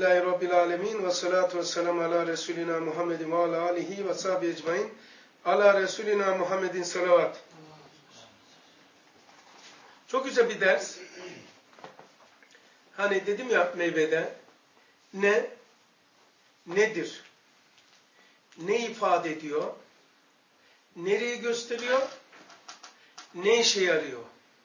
Elhamdülillahi Rabbil alemin ve salatu ve selamu ala Resulina Muhammedin ve ala alihi ve sahbihi ecmain. Ala Resulina Muhammedin salavat. Çok güzel bir ders. Hani dedim ya meyvede, nedir? Ne ifade ediyor? Nereyi gösteriyor? Ne işe yarıyor?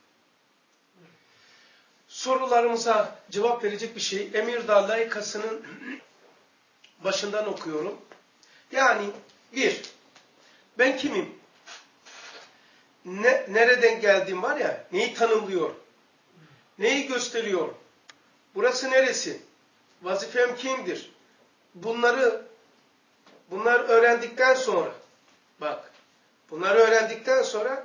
Sorularımıza cevap verecek bir şey. Emirdağ layıkasının başından okuyorum. Yani ben kimim? Nereden geldiğim var ya, neyi tanımlıyor? Neyi gösteriyor? Burası neresi? Vazifem kimdir? Bunları öğrendikten sonra, bunları öğrendikten sonra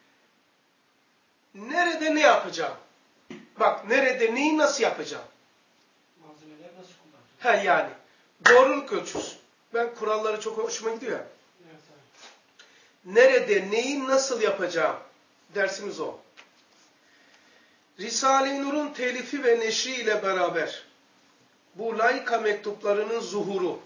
nerede ne yapacağım? Nerede neyi nasıl yapacağım? Malzemeleri nasıl kullanacağım? Yani doğruluk ölçüsü. Ben kuralları çok hoşuma gidiyor ya. Evet. Nerede neyi nasıl yapacağım? Dersimiz o. Risale-i Nur'un telifi ve neşri ile beraber bu laika mektuplarının zuhuru,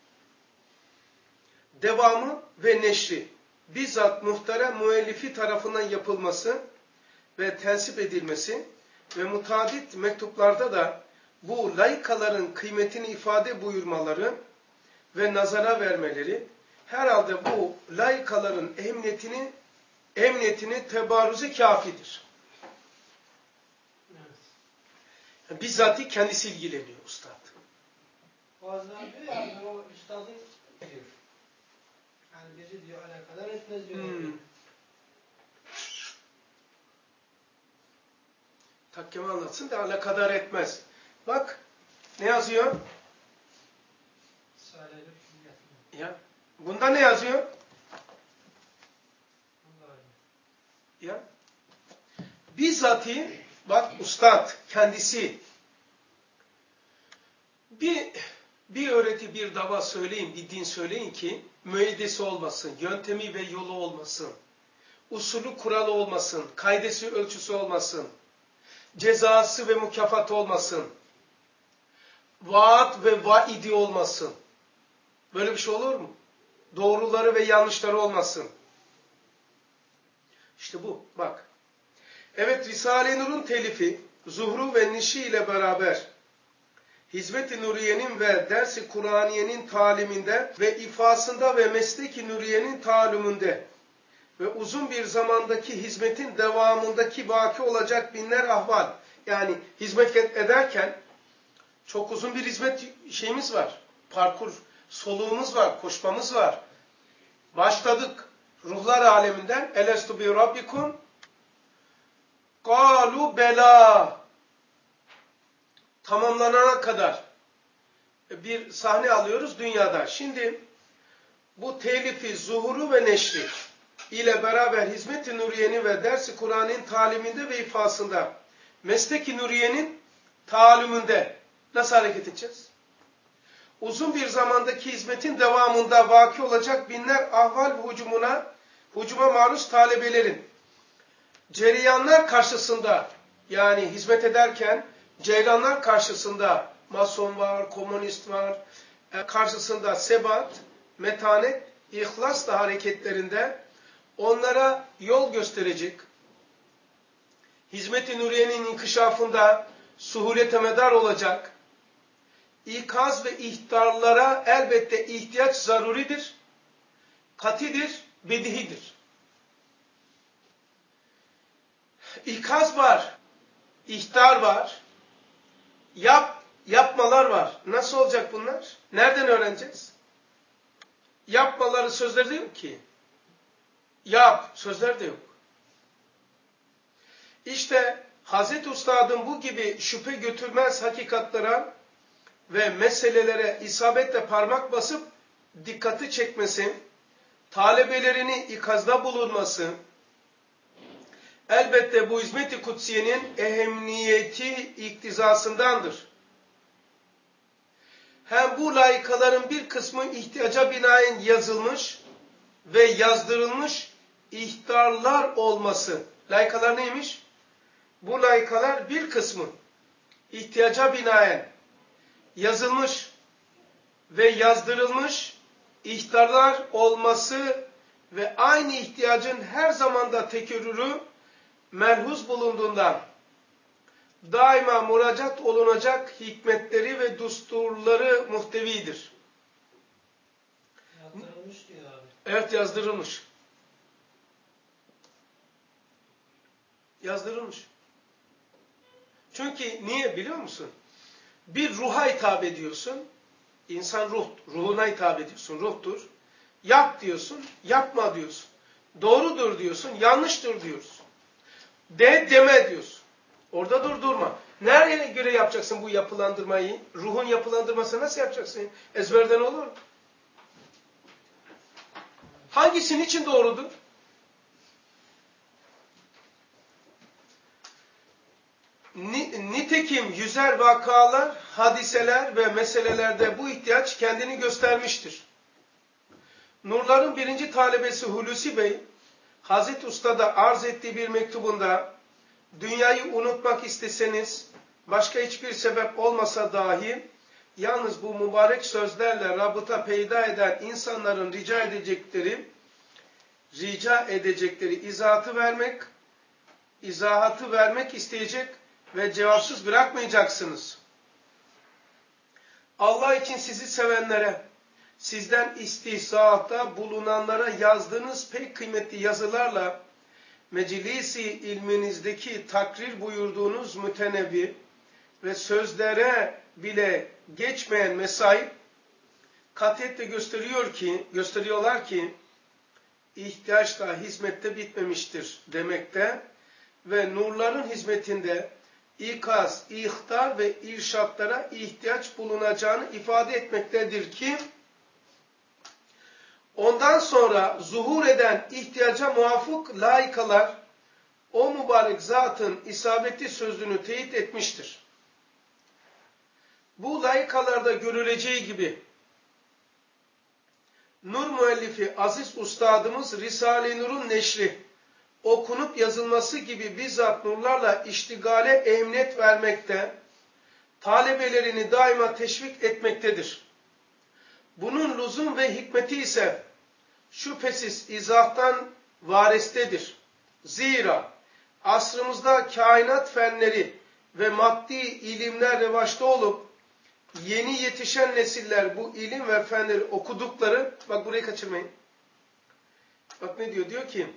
devamı ve neşri bizzat muhterem müellifi tarafından yapılması ve tensip edilmesi ve mutadit mektuplarda da bu laikaların kıymetini ifade buyurmaları ve nazara vermeleri herhalde bu laikaların emniyetini tebarüze kafidir. Evet. Bizzat kendisi ilgileniyor ustad. Bazıları diyor ya o üstadın diyor. Yani bizi diyor alakadar etmez diyor. Takkemi anlatsın da alakadar etmez. Bak ne yazıyor? Ya. Bunda ne yazıyor? Ya. Bizzati ustad kendisi bir öğreti, bir dava söyleyin, bir din söyleyin ki müeyyidesi olmasın, yöntemi ve yolu olmasın, usulü kuralı olmasın, kaidesi ölçüsü olmasın, cezası ve mükafatı olmasın, vaat ve vaidi olmasın. Böyle bir şey olur mu? Doğruları ve yanlışları olmasın. İşte bu. Evet, Risale-i Nur'un telifi, zuhru ve nişi ile beraber Hizmet-i Nuriye'nin ve ders-i Kur'aniye'nin taliminde ve ifasında ve meslek-i Nuriye'nin taliminde ve uzun bir zamandaki hizmetin devamındaki baki olacak binler ahval. Yani hizmet ederken çok uzun bir hizmet şeyimiz var. Parkur, soluğumuz var, koşmamız var. Başladık ruhlar aleminden. Elestu bi rabbikum kalu bela tamamlanana kadar bir sahne alıyoruz dünyada. Şimdi bu telifi, zuhuru ve neşri ile beraber Hizmet-i Nuriye'nin ve ders-i Kur'an'ın taliminde ve ifasında, meslek-i Nuriye'nin taliminde nasıl hareket edeceğiz? Uzun bir zamandaki hizmetin devamında vaki olacak binler ahval ve hücuma maruz talebelerin cereyanlar karşısında, yani hizmet ederken ceylanlar karşısında mason var, komünist var, karşısında sebat, metanet, ihlasla hareketlerinde onlara yol gösterecek, Hizmet-i Nuriye'nin inkişafında suhulete medar olacak, ikaz ve ihtarlara elbette ihtiyaç zaruridir, katidir, bedihidir. İkaz var, ihtar var, yapmalar var. Nasıl olacak bunlar? Nereden öğreneceğiz? Yapmaları sözlerde yok ki. Yap, sözlerde yok. İşte Hazreti Ustad'ın bu gibi şüphe götürmez hakikatlara ve meselelere isabetle parmak basıp dikkati çekmesi, talebelerini ikazda bulunması, elbette bu hizmet-i kutsiyenin ehemmiyeti iktizasındandır. Hem bu layıkaların bir kısmı ihtiyaca binaen yazılmış ve yazdırılmış ihtarlar olması. Layıkalar neymiş? Bu layıkalar bir kısmı ihtiyaca binaen yazılmış ve yazdırılmış ihtarlar olması ve aynı ihtiyacın her zamanda tekerrürü melhuz bulunduğundan daima müracaat olunacak hikmetleri ve düsturları muhtevidir. Yazdırılmış diyor abi. Evet, yazdırılmış. Yazdırılmış. Çünkü niye biliyor musun? Bir ruha hitap ediyorsun. İnsan ruhuna hitap ediyorsun. Ruhtur. Yap diyorsun, yapma diyorsun. Doğrudur diyorsun, yanlıştır diyorsun. Deme diyorsun. Orada durma. Nereye göre yapacaksın bu yapılandırmayı? Ruhun yapılandırmasını nasıl yapacaksın? Ezberden olur mu? Hangisinin için doğrudur? Nitekim yüzer vakalar, hadiseler ve meselelerde bu ihtiyaç kendini göstermiştir. Nurların birinci talebesi Hulusi Bey, Hazreti Usta'da arz ettiği bir mektubunda, dünyayı unutmak isteseniz, başka hiçbir sebep olmasa dahi, yalnız bu mübarek sözlerle rabıta peyda eden insanların rica edecekleri izahatı vermek isteyecek ve cevapsız bırakmayacaksınız. Allah için sizi sevenlere, sizden istihzaata bulunanlara yazdığınız pek kıymetli yazılarla meclisi ilminizdeki takrir buyurduğunuz mütenebbi ve sözlere bile geçmeyen mesail katiyetle gösteriyorlar ki ihtiyaç da hizmette bitmemiştir demekte ve nurların hizmetinde ikaz, ihtar ve irşatlara ihtiyaç bulunacağını ifade etmektedir ki ondan sonra zuhur eden ihtiyaca muvafık laikalar o mübarek zatın isabetli sözünü teyit etmiştir. Bu laikalarda görüleceği gibi Nur müellifi aziz ustadımız Risale-i Nur'un neşri, okunup yazılması gibi bizzat nurlarla iştigale emniyet vermekte, talebelerini daima teşvik etmektedir. Bunun lüzum ve hikmeti ise şüphesiz izahtan varistedir. Zira asrımızda kainat fenleri ve maddi ilimler revaçta olup yeni yetişen nesiller bu ilim ve fenleri okudukları, bak burayı kaçırmayın. Bak ne diyor? Diyor ki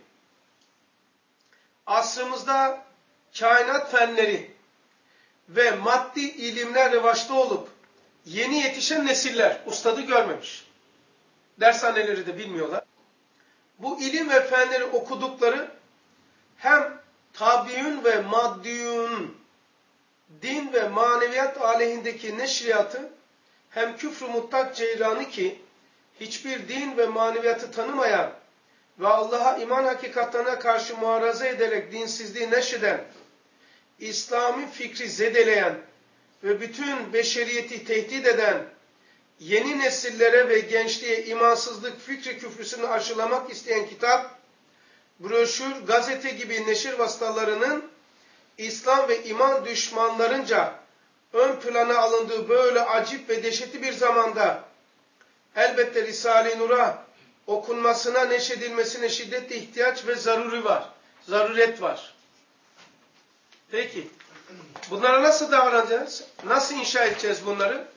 asrımızda kainat fenleri ve maddi ilimler revaçta olup yeni yetişen nesiller ustadı görmemiş. Dershaneleri de bilmiyorlar. Bu ilim ve fenleri okudukları hem tabiün ve maddiyün din ve maneviyat aleyhindeki neşriyatı hem küfr-ü mutlak ceyranı ki hiçbir din ve maneviyatı tanımayan ve Allah'a iman hakikatlerine karşı muharaza ederek dinsizliği neşreden, İslami fikri zedeleyen ve bütün beşeriyeti tehdit eden yeni nesillere ve gençliğe imansızlık fikri küfrüsünü aşılamak isteyen kitap, broşür, gazete gibi neşir vasıtalarının İslam ve iman düşmanlarınca ön plana alındığı böyle acip ve dehşetli bir zamanda elbette Risale-i Nur'a okunmasına, neşredilmesine şiddetli ihtiyaç ve zaruret var. Peki, bunlara nasıl davranacağız? Nasıl inşa edeceğiz bunları?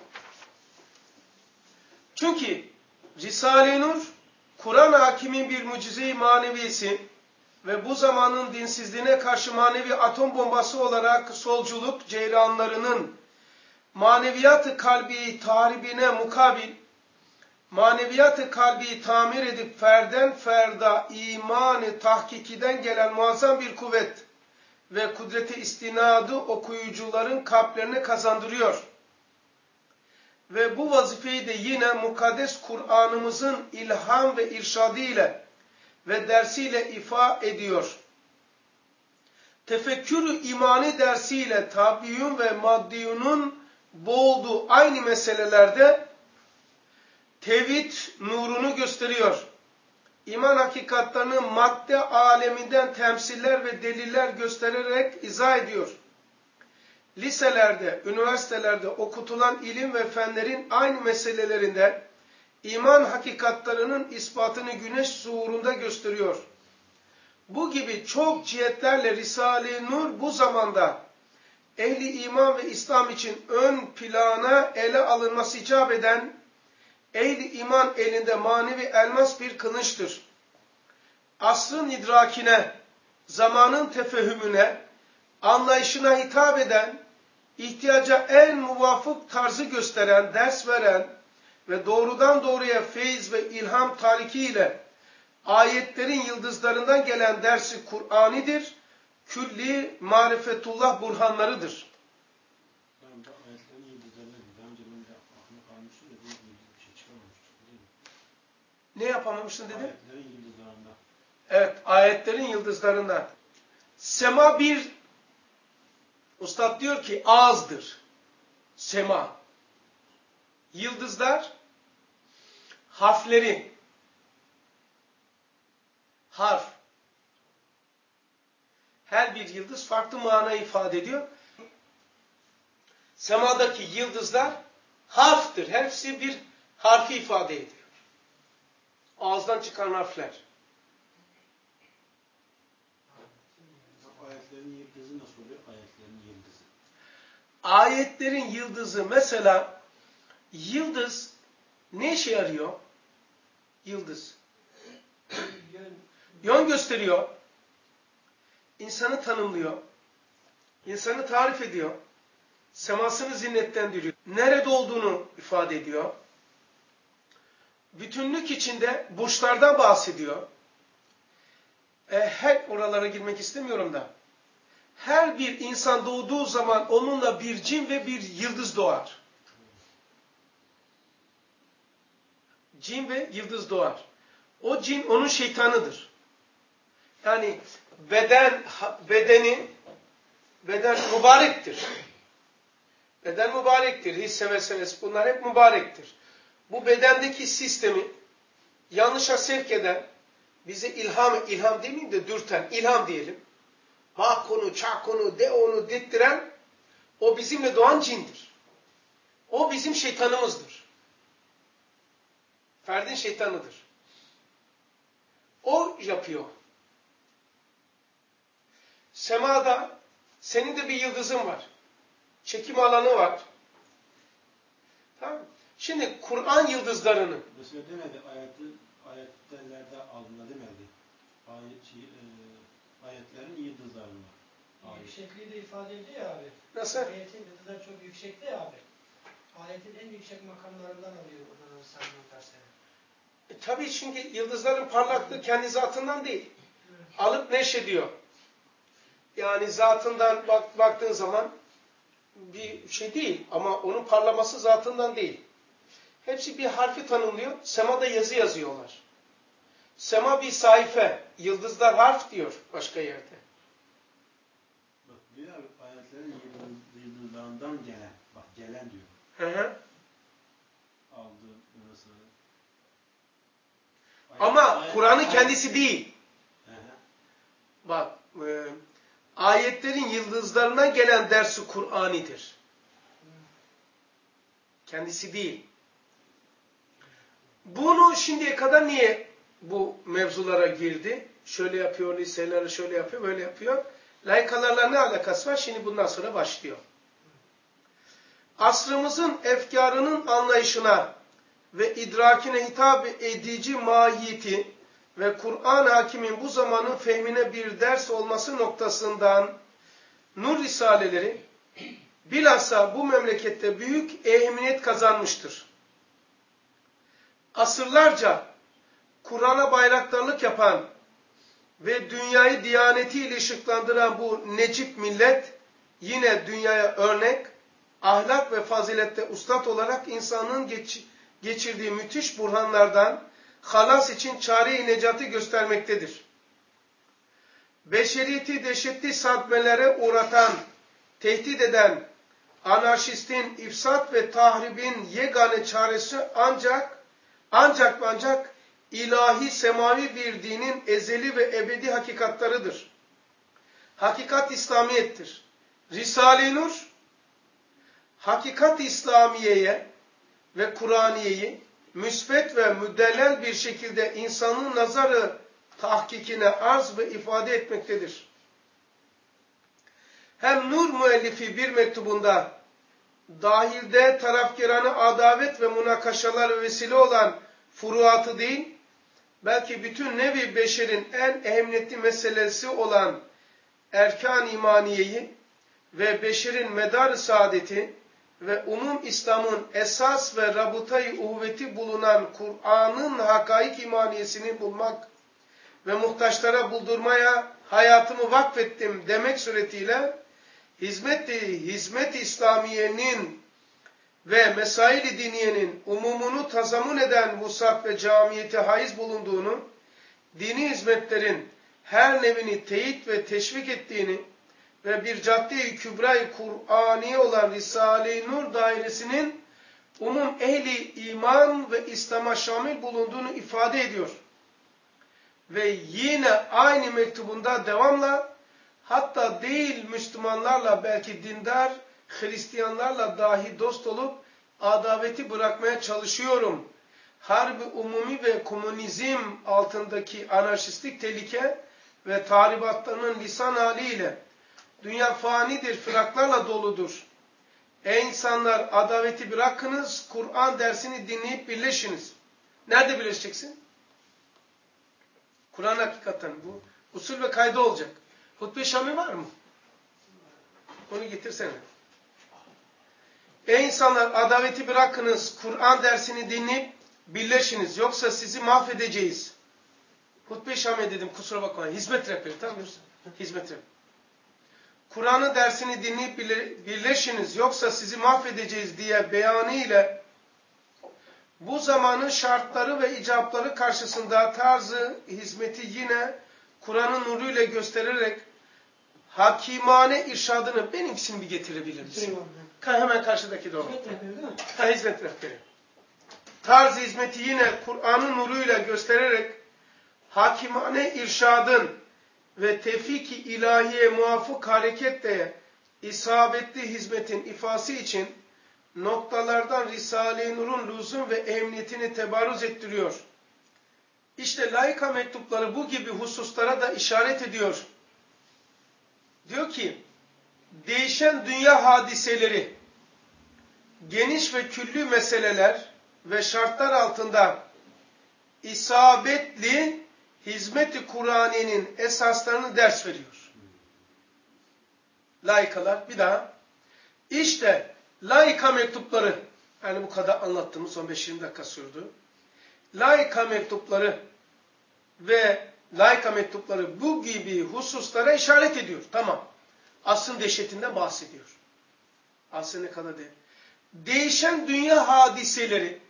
Çünkü Risale-i Nur, Kur'an hakimin bir mucize-i manevisi ve bu zamanın dinsizliğine karşı manevi atom bombası olarak solculuk ceyranlarının maneviyat-ı kalbi tahribine mukabil, maneviyat-ı kalbi tamir edip ferden ferda iman-ı tahkikiden gelen muazzam bir kuvvet ve kudreti istinadı okuyucuların kalplerini kazandırıyor. Ve bu vazifeyi de yine mukaddes Kur'an'ımızın ilham ve irşadı ile ve dersiyle ifa ediyor. Tefekkür-ü imani dersiyle tabiyyun ve maddiyunun boğulduğu aynı meselelerde tevhid nurunu gösteriyor. İman hakikatlarını madde aleminden temsiller ve deliller göstererek izah ediyor. liselerde, üniversitelerde okutulan ilim ve fenlerin aynı meselelerinde iman hakikatlarının ispatını güneş zuhurunda gösteriyor. Bu gibi çok cihetlerle Risale-i Nur bu zamanda ehli iman ve İslam için ön plana ele alınması icap eden ehli iman elinde manevi elmas bir kılıçtır. Asrın idrakine, zamanın tefehümüne, anlayışına hitap eden, ihtiyaca en muvafık tarzı gösteren, ders veren ve doğrudan doğruya feyiz ve ilham tarikiyle ayetlerin yıldızlarından gelen dersi Kur'anidir, külli marifetullah burhanlarıdır. Ne yapamamıştın dedi? Ayetlerin yıldızlarından. Evet, ayetlerin yıldızlarından. Sema bir, Ustad diyor ki ağızdır. Sema. Yıldızlar, harfleri. Harf. Her bir yıldız farklı mana ifade ediyor. Semadaki yıldızlar harftir. Hepsi bir harfi ifade ediyor. Ağızdan çıkan harfler. Ayetlerin yıldızı nasıl oluyor? Ayetlerin yıldızı. Ayetlerin yıldızı mesela yıldız ne işe yarıyor? Yıldız. Yön gösteriyor. İnsanı tanımlıyor. İnsanı tarif ediyor. Semasını zinnetlendiriyor. Nerede olduğunu ifade ediyor. Bütünlük içinde burçlardan bahsediyor. Her oralara girmek istemiyorum da. Her bir insan doğduğu zaman onunla bir cin ve bir yıldız doğar. Cin ve yıldız doğar. O cin onun şeytanıdır. Yani beden mübarektir. Beden mübarektir. Hisse meselesi bunlar hep mübarektir. Bu bedendeki sistemi yanlışa sevk eden, bize ilham demeyeyim de dürten, ilham diyelim. Bak onu, çak onu, de onu dettiren o bizimle doğan cindir. O bizim şeytanımızdır. Ferdin şeytanıdır. O yapıyor. Semada senin de bir yıldızın var. Çekim alanı var. Tamam mı? Şimdi Kur'an yıldızlarını mesela demedi ayetlerde alınma demedi. Ayetlerin yıldızları var. Yüksekliği de ifade ediyor ya abi. Nasıl? Ayetin yıldızları çok yüksekti ya abi. Ayetin en yüksek makamlarından alıyor buradan Salman dersleri. Tabii çünkü yıldızların parlaklığı kendi zatından değil. Alıp neşrediyor. Yani zatından baktığın zaman bir şey değil ama onun parlaması zatından değil. Hepsi bir harfi tanımlıyor. Semada yazı yazıyorlar. Sema bir sayfa. Yıldızlar harf diyor başka yerde. Bak diyor ayetlerin yıldızlarından gelen. Bak gelen diyor. Hı hı. Aldı mesela. Ama Kur'an'ın kendisi değil. Hı hı. Bak ayetlerin yıldızlarından gelen dersi Kur'anidir. Kendisi değil. Bunu şimdiye kadar niye bu mevzulara girdi? Şöyle yapıyor, liseleri şöyle yapıyor, böyle yapıyor. Layıkalarla ne alakası var? Şimdi bundan sonra başlıyor. Asrımızın efkarının anlayışına ve idrakine hitap edici mahiyeti ve Kur'an-ı Hakim'in bu zamanın fehmine bir ders olması noktasından Nur Risaleleri bilhassa bu memlekette büyük ehemmiyet kazanmıştır. Asırlarca Kur'an'a bayraktarlık yapan ve dünyayı diyanetiyle ışıklandıran bu necip millet yine dünyaya örnek, ahlak ve fazilette ustad olarak insanlığın geçirdiği müthiş burhanlardan halas için çare-i necatı göstermektedir. Beşeriyeti dehşetli sadmelere uğratan, tehdit eden anarşistin ifsat ve tahribin yegane çaresi ancak ilahi semavi bir dinin ezeli ve ebedi hakikatlarıdır. Hakikat İslamiyettir. Risale-i Nur hakikat İslamiye'ye ve Kur'aniye'yi müsbet ve müdellel bir şekilde insanın nazarı tahkikine arz ve ifade etmektedir. Hem Nur müellifi bir mektubunda dahilde tarafgirane adavet ve münakaşalar vesile olan furuatı değil, belki bütün nevi beşerin en ehemmiyetli meselesi olan erkan-ı imaniyeyi ve beşerin medar-ı saadeti ve umum İslam'ın esas ve rabıtayı uhuvveti bulunan Kur'an'ın hakaik imaniyesini bulmak ve muhtaçlara buldurmaya hayatımı vakfettim demek suretiyle hizmet-i İslamiye'nin ve mesail-i diniyenin umumunu tazamun eden vusat ve camiyeti haiz bulunduğunu, dini hizmetlerin her nevini teyit ve teşvik ettiğini ve bir cadde-i kübra-i Kur'ani olan Risale-i Nur dairesinin umum ehli iman ve İslam'a şamil bulunduğunu ifade ediyor. Ve yine aynı mektubunda devamla, hatta değil Müslümanlarla, belki dindar Hristiyanlarla dahi dost olup adaveti bırakmaya çalışıyorum. Harbi umumi ve komünizm altındaki anarşistik tehlike ve tahribatlarının lisan haliyle dünya fanidir, fıraklarla doludur. Ey insanlar, adaveti bırakınız, Kur'an dersini dinleyip birleşiniz. Nerede birleşeceksin? Kur'an hakikaten bu. Usul ve kaydı olacak. Hutbe-i Şami var mı? Onu getirsene. Ey insanlar, adaveti bırakınız, Kur'an dersini dinleyip birleşiniz. Yoksa sizi mahvedeceğiz. Hutbe-i Şami dedim, kusura bakmayın. Hizmet rehberi, tamam mı? Hizmet rehberi. Kur'an'ın dersini dinleyip birleşiniz. Yoksa sizi mahvedeceğiz diye beyanı ile bu zamanın şartları ve icapları karşısında tarzı hizmeti yine Kur'an'ın nuruyla göstererek hakimane irşadını benimkisini bir getirebilir misin? Hemen karşıdaki doğru. Hizmet rehberi. Tarzı hizmeti yine Kur'an'ın nuruyla göstererek hakimane irşadın ve tevfik-i ilahiye muvafık hareketle isabetli hizmetin ifası için noktalardan Risale-i Nur'un lüzum ve emniyetini tebarruz ettiriyor. İşte laika mektupları bu gibi hususlara da işaret ediyor. Diyor ki, değişen dünya hadiseleri, geniş ve küllü meseleler ve şartlar altında isabetli hizmet-i Kur'aniye'nin esaslarını ders veriyor. Laikalar, bir daha. İşte laika mektupları, yani bu kadar anlattığımız 15-20 dakika sürdü. Laika mektupları ve laika mektupları bu gibi hususlara işaret ediyor. Tamam. Asrın dehşetinden bahsediyor. Asrın ne kadar değil. Değişen dünya hadiseleri,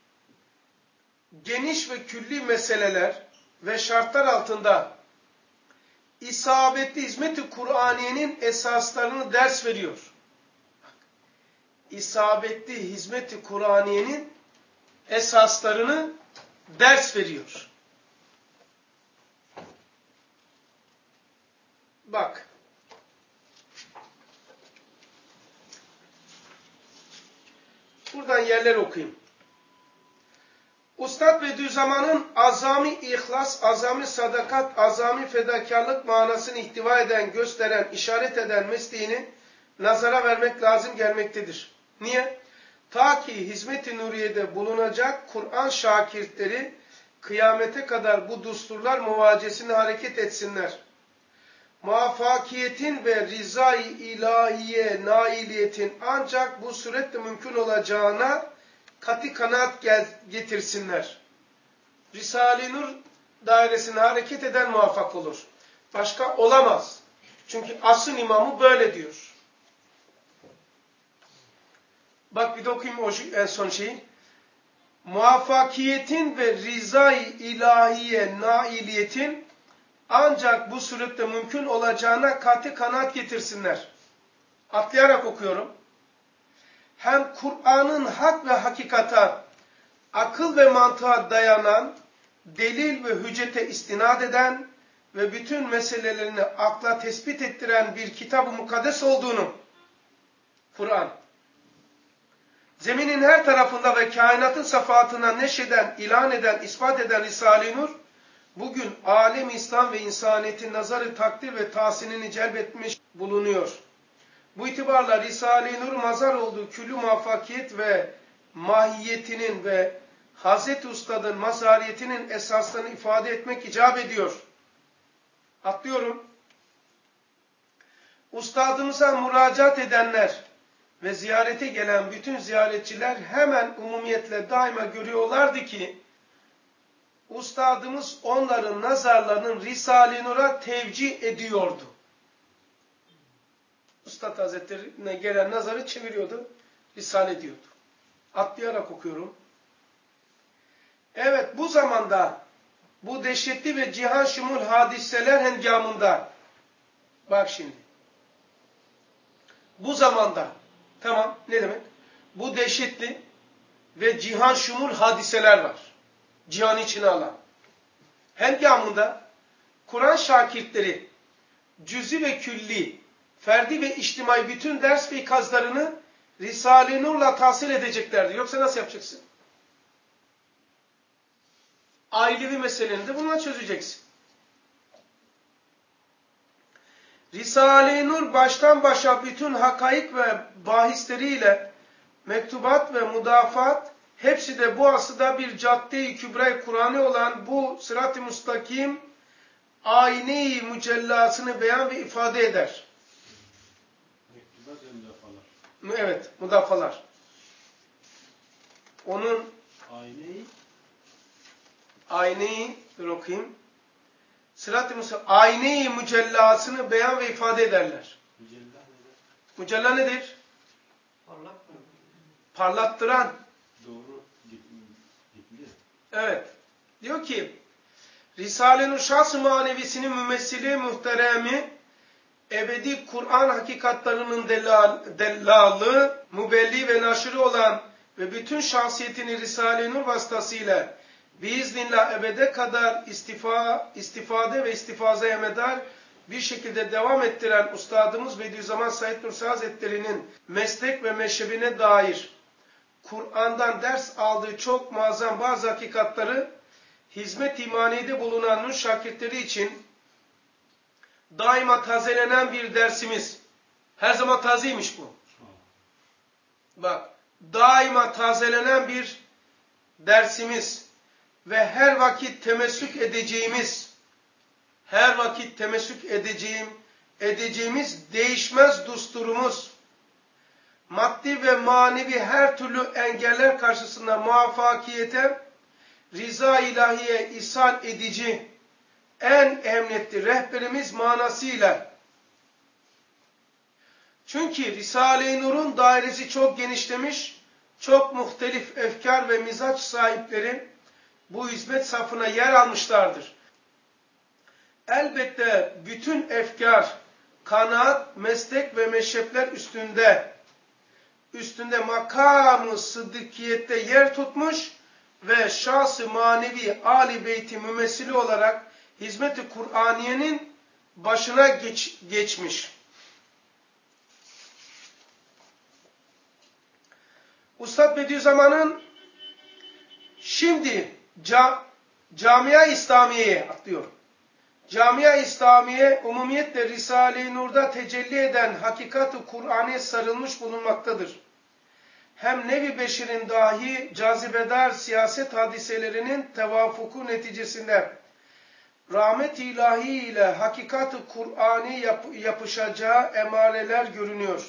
geniş ve külli meseleler ve şartlar altında isabetli hizmet-i Kur'aniye'nin esaslarını ders veriyor. İsabetli hizmet-i Kur'aniye'nin esaslarını ders veriyor. Bak. Buradan yerler okuyayım. Ustad Bediüzzaman'ın azami ihlas, azami sadakat, azami fedakarlık manasını ihtiva eden, gösteren, işaret eden mesleğini nazara vermek lazım gelmektedir. Niye? Ta ki hizmet-i nuriyede bulunacak Kur'an şakirtleri kıyamete kadar bu düsturlar muvacesine hareket etsinler. Muvaffakiyetin ve rızayı ilahiye nailiyetin ancak bu suretle mümkün olacağına kat'i kanaat getirsinler. Risale-i Nur dairesine hareket eden muvaffak olur. Başka olamaz. Çünkü asrın imamı böyle diyor. Bak bir de okuyayım en son şeyi. Muvaffakiyetin ve rızayı ilahiye nailiyetin ancak bu surette mümkün olacağına kat'i kanaat getirsinler. Atlayarak okuyorum. Hem Kur'an'ın hak ve hakikata, akıl ve mantığa dayanan, delil ve hüccete istinad eden ve bütün meselelerini akla tespit ettiren bir kitab-ı mukaddes olduğunu, Kur'an, zeminin her tarafında ve kainatın safahatına neşeden, ilan eden, ispat eden Risale-i Nur, bugün alem İslam ve insaniyetin nazarı takdir ve tahsinini celbetmiş bulunuyor. Bu itibarla Risale-i Nur mazhar olduğu küllü muvaffakiyet ve mahiyetinin ve Hazreti Ustad'ın mazhariyetinin esaslarını ifade etmek icap ediyor. Atlıyorum. Ustadımıza müracaat edenler ve ziyarete gelen bütün ziyaretçiler hemen umumiyetle daima görüyorlardı ki Ustadımız onların nazarlarının Risale-i Nur'a tevcih ediyordu. Üstad Hazretleri'ne gelen nazarı çeviriyordu, Risale diyordu. Atlayarak okuyorum. Evet, bu zamanda bu dehşetli ve cihan şumul hadiseler hengamında, bak şimdi, bu zamanda, tamam, ne demek? Bu dehşetli ve cihan şumul hadiseler var. Cihanı içine alan. Hengamında Kur'an şakirtleri cüzi ve külli, ferdi ve içtimai bütün ders ve ikazlarını Risale-i Nur'la tahsil edeceklerdir. Yoksa nasıl yapacaksın? Ailevi meseleni de bununla çözeceksin. Risale-i Nur baştan başa bütün hakaik ve bahisleriyle mektubat ve mudafat hepsi de bu asırda bir cadde-i kübra-i Kur'an'ı olan bu sırat-ı müstakim ayne-i mücellasını beyan ve ifade eder. Mektubat ve müdafalar. Evet, mudafalar. Onun ayne-i dur okuyayım. Sırat-ı müstakim ayne-i mücellasını beyan ve ifade ederler. Mücella nedir? Mücella nedir? Parlak mı? Parlattıran. Doğru gitli. Evet. Diyor ki Risale-i Nur şahs-ı manevisinin mümessili muhteremi ebedi Kur'an hakikatlarının dellalı, mübelli ve naşırı olan ve bütün şahsiyetini Risale-i Nur vasıtasıyla biiznillah ebede kadar istifade ve istifazaya medar bir şekilde devam ettiren Üstadımız Bediüzzaman Said Nursi Hazretleri'nin meslek ve meşrebine dair Kur'an'dan ders aldığı çok muazzam bazı hakikatları hizmet imaniyede bulunan Nur şakirtleri için daima tazelenen bir dersimiz. Her zaman tazeymiş bu. Bak, daima tazelenen bir dersimiz ve her vakit temessük edeceğimiz değişmez düsturumuz, maddi ve manevi her türlü engeller karşısında muvaffakiyete, rıza ilahiye ishal edici, en emniyetli rehberimiz manasıyla. Çünkü Risale-i Nur'un dairesi çok genişlemiş, çok muhtelif efkar ve mizaç sahipleri bu hizmet safına yer almışlardır. Elbette bütün efkar, kanaat, meslek ve meşrepler üstünde makamı sıddıkiyette yer tutmuş ve şahs-ı manevi âli beyti mümessili olarak hizmet-i Kur'aniye'nin başına geçmiş. Üstad Bediüzzaman'ın şimdi Camia-i İslamiye'ye atlıyor. Camia-i İslamiye umumiyetle Risale-i Nur'da tecelli eden hakikat-ı Kur'an'a sarılmış bulunmaktadır. Hem nevi beşerin dahi cazibedar siyaset hadiselerinin tevafuku neticesinde rahmet-i ilahi ile hakikat-ı Kur'an'a yapışacağı emareler görünüyor.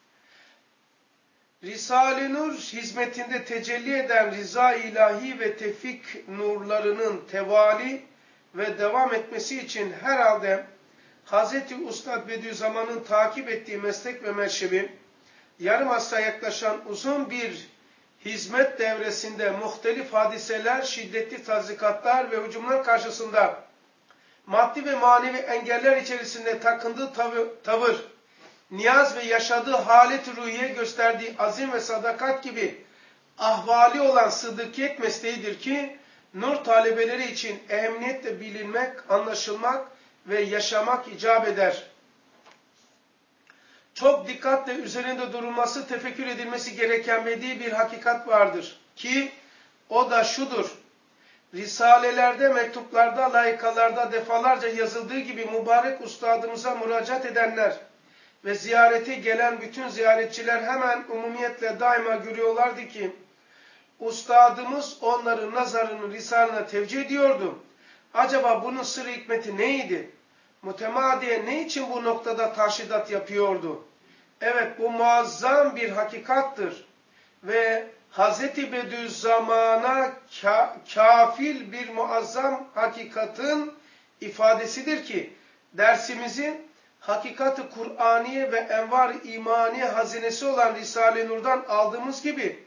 Risale-i Nur hizmetinde tecelli eden rıza ilahi ve tevfik nurlarının tevali ve devam etmesi için herhalde Hz. Üstad Bediüzzaman'ın takip ettiği meslek ve meşrebi, yarım asra yaklaşan uzun bir hizmet devresinde muhtelif hadiseler, şiddetli tazikatlar ve hücumlar karşısında maddi ve manevi engeller içerisinde takındığı tavır, niyaz ve yaşadığı halet-i ruhiye gösterdiği azim ve sadakat gibi ahvali olan sıddıkiyet mesleğidir ki, nur talebeleri için ehemmiyetle bilinmek, anlaşılmak ve yaşamak icap eder. çok dikkatle üzerinde durulması, tefekkür edilmesi gereken bedi bir hakikat vardır. Ki o da şudur. Risalelerde, mektuplarda, layıkalarda defalarca yazıldığı gibi mübarek ustadımıza müracaat edenler ve ziyarete gelen bütün ziyaretçiler hemen umumiyetle daima görüyorlardı ki ustadımız onların nazarını Risale'ne tevcih ediyordu. Acaba bunun sırrı hikmeti neydi? Mütemadiye ne için bu noktada taşidat yapıyordu? Evet, bu muazzam bir hakikattır ve Hz. Bediüzzaman'a kafil bir muazzam hakikatin ifadesidir ki dersimizi hakikat-ı Kur'aniye ve envar-ı imani hazinesi olan Risale-i Nur'dan aldığımız gibi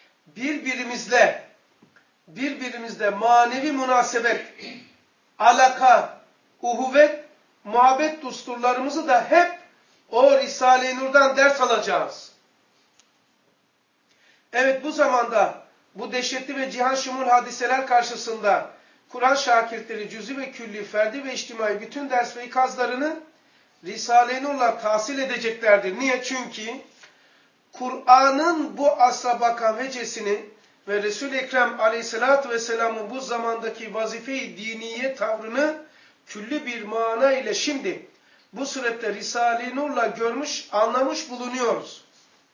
birbirimizle manevi münasebet, alaka, uhuvvet, muhabbet düsturlarımızı da hep o Risale-i Nur'dan ders alacağız. Evet, bu zamanda bu dehşetli ve cihan şumul hadiseler karşısında Kur'an şakirtleri cüz'i ve külli, ferdi ve içtimai bütün ders ve ikazlarını Risale-i Nur'la tahsil edeceklerdir. Niye? Çünkü Kur'an'ın bu asra bakan vecesini ve Resul-i Ekrem aleyhissalatü vesselamın bu zamandaki vazife-i diniye tavrını külli bir mana ile şimdi bu surette Risale-i Nur'la görmüş, anlamış bulunuyoruz.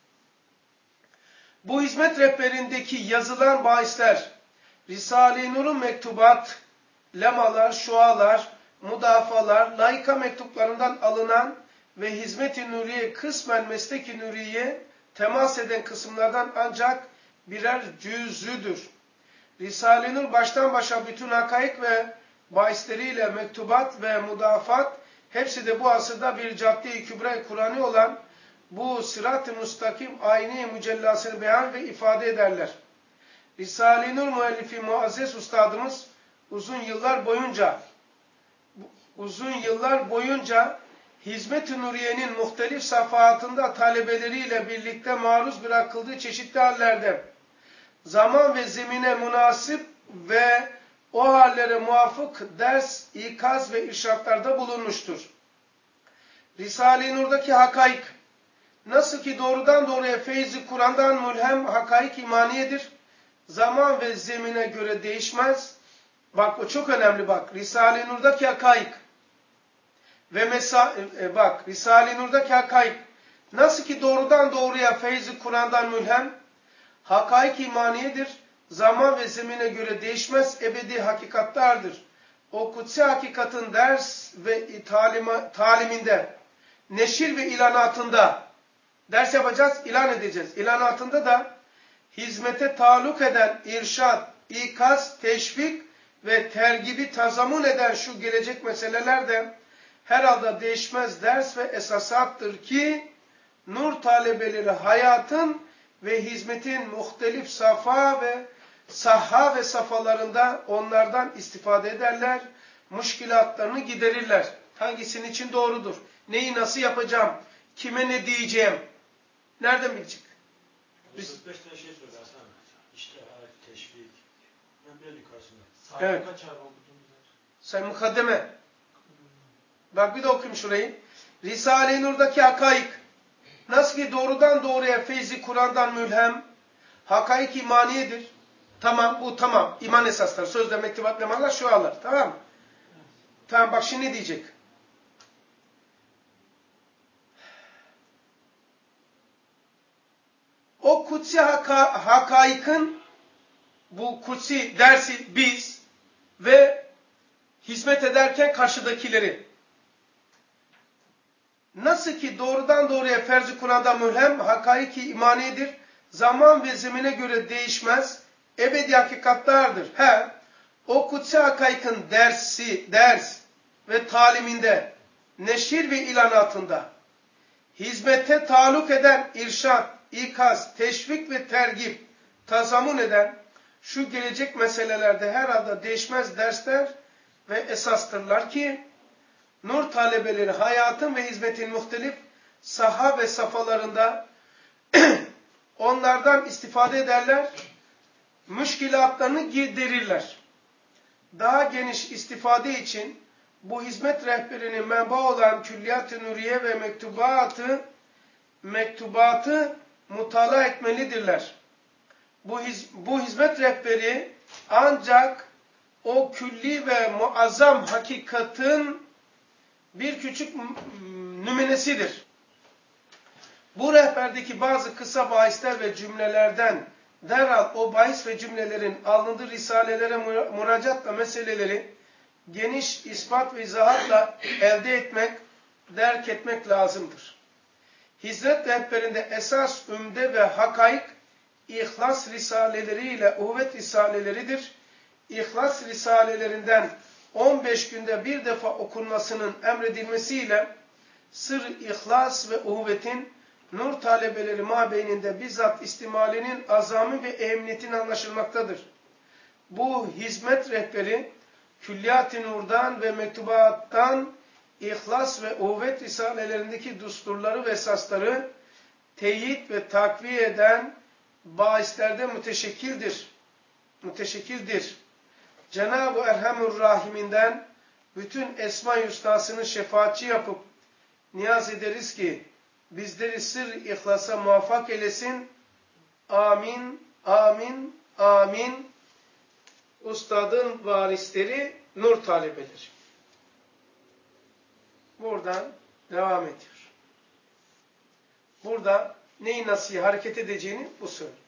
Bu hizmet rehberindeki yazılan bahisler, Risale-i Nur'un mektubat, lemalar, şualar, mudafalar, layıka mektuplarından alınan ve hizmet-i nuriye kısmen meslek-i nuriye temas eden kısımlardan ancak birer cüzüdür. Risale-i Nur baştan başa bütün hakaik ve bahisleriyle mektubat ve mudafat hepsi de bu asırda bir cadde-i kübra-i Kur'an'ı olan bu sırat-ı müstakim ayni mücellasını beyan ve ifade ederler. Risale-i Nur müellifi muazzez ustadımız uzun yıllar boyunca Hizmet-i Nuriye'nin muhtelif safahatında talebeleriyle birlikte maruz bırakıldığı çeşitli hallerde zaman ve zemine münasip ve o hallere muvafık ders, ikaz ve irşatlarda bulunmuştur. Risale-i Nur'daki hakaik, nasıl ki doğrudan doğruya feyzi Kur'an'dan mülhem hakaik imaniyedir, zaman ve zemine göre değişmez. Bak o çok önemli bak. Risale-i Nur'daki hakaik ve Risale-i Nur'daki hakaik nasıl ki doğrudan doğruya feyzi Kur'an'dan mülhem hakaik imaniyedir, zaman ve zemine göre değişmez, ebedi hakikatlardır. O kutsi hakikatin ders ve taliminde, neşir ve ilanatında ders yapacağız, ilan edeceğiz. İlanatında da hizmete taalluk eden irşad, ikaz, teşvik ve tergibi tazamun eden şu gelecek meseleler de herhalde değişmez ders ve esasattır ki nur talebeleri hayatın ve hizmetin muhtelif saha ve safhalarında onlardan istifade ederler, müşkilatlarını giderirler. Hangisinin için doğrudur? Neyi nasıl yapacağım? Kime ne diyeceğim? Nereden bilecek? 45 tane şey söylersen. İştihar, teşvik. Ben bir yukarısında. Evet. Say mukaddeme. Bak bir de okuyayım şurayı. Risale-i Nur'daki hakaik. Nasıl ki doğrudan doğruya feyzi Kur'an'dan mülhem, hakaik imaniyedir. Tamam, bu tamam. İman esasları, sözde mektubat, lemanlar, şualar. Tamam mı? Tamam, bak şimdi ne diyecek? O kutsi hakaikin, bu kutsi dersi biz ve hizmet ederken karşıdakileri, nasıl ki doğrudan doğruya ferz-i Kur'an'dan mülhem, hakaiki imaniyedir, zaman ve zemine göre değişmez, ebedi hakikatlardır. O kutsi hakaikin ders ve taliminde, neşir ve ilanatında, hizmete taalluk eden irşad, ikaz, teşvik ve tergib, tazamun eden şu gelecek meselelerde herhalde değişmez dersler ve esastırlar ki nur talebeleri hayatın ve hizmetin muhtelif saha ve safhalarında onlardan istifade ederler, müşkilatlarını giderirler. Daha geniş istifade için bu hizmet rehberinin menba olan Külliyat-ı Nuriye ve Mektubatı mektubatı mutala etmelidirler. Bu hizmet rehberi ancak o külli ve muazzam hakikatin bir küçük nümunesidir. Bu rehberdeki bazı kısa bahisler ve cümlelerden derhal o bahis ve cümlelerin alındığı risalelere müracaatla meseleleri geniş ispat ve izahatla elde etmek, derk etmek lazımdır. Hizmet rehberinde esas ümde ve hakaik İhlas risaleleriyle uhvet risaleleridir. İhlas risalelerinden 15 günde bir defa okunmasının emredilmesiyle sır ihlas ve uhvetin nur talebeleri mabeyninde bizzat istimalinin azami ve ehemmiyetinin anlaşılmaktadır. Bu hizmet rehberi Külliyat-ı Nur'dan ve mektubattan İhlas ve uhvet risalelerindeki düsturları ve esasları teyit ve takviye eden bahislerde müteşekkildir. Cenab-ı Erhamur Rahiminden bütün Esma-i Hüsnasını şefaatçi yapıp niyaz ederiz ki bizleri sır ihlasa muvaffak eylesin. Amin, amin, amin. Ustadın varisleri nur talebeleri. Buradan devam ediyor. Burada neyi nasıl hareket edeceğini bu söylüyor.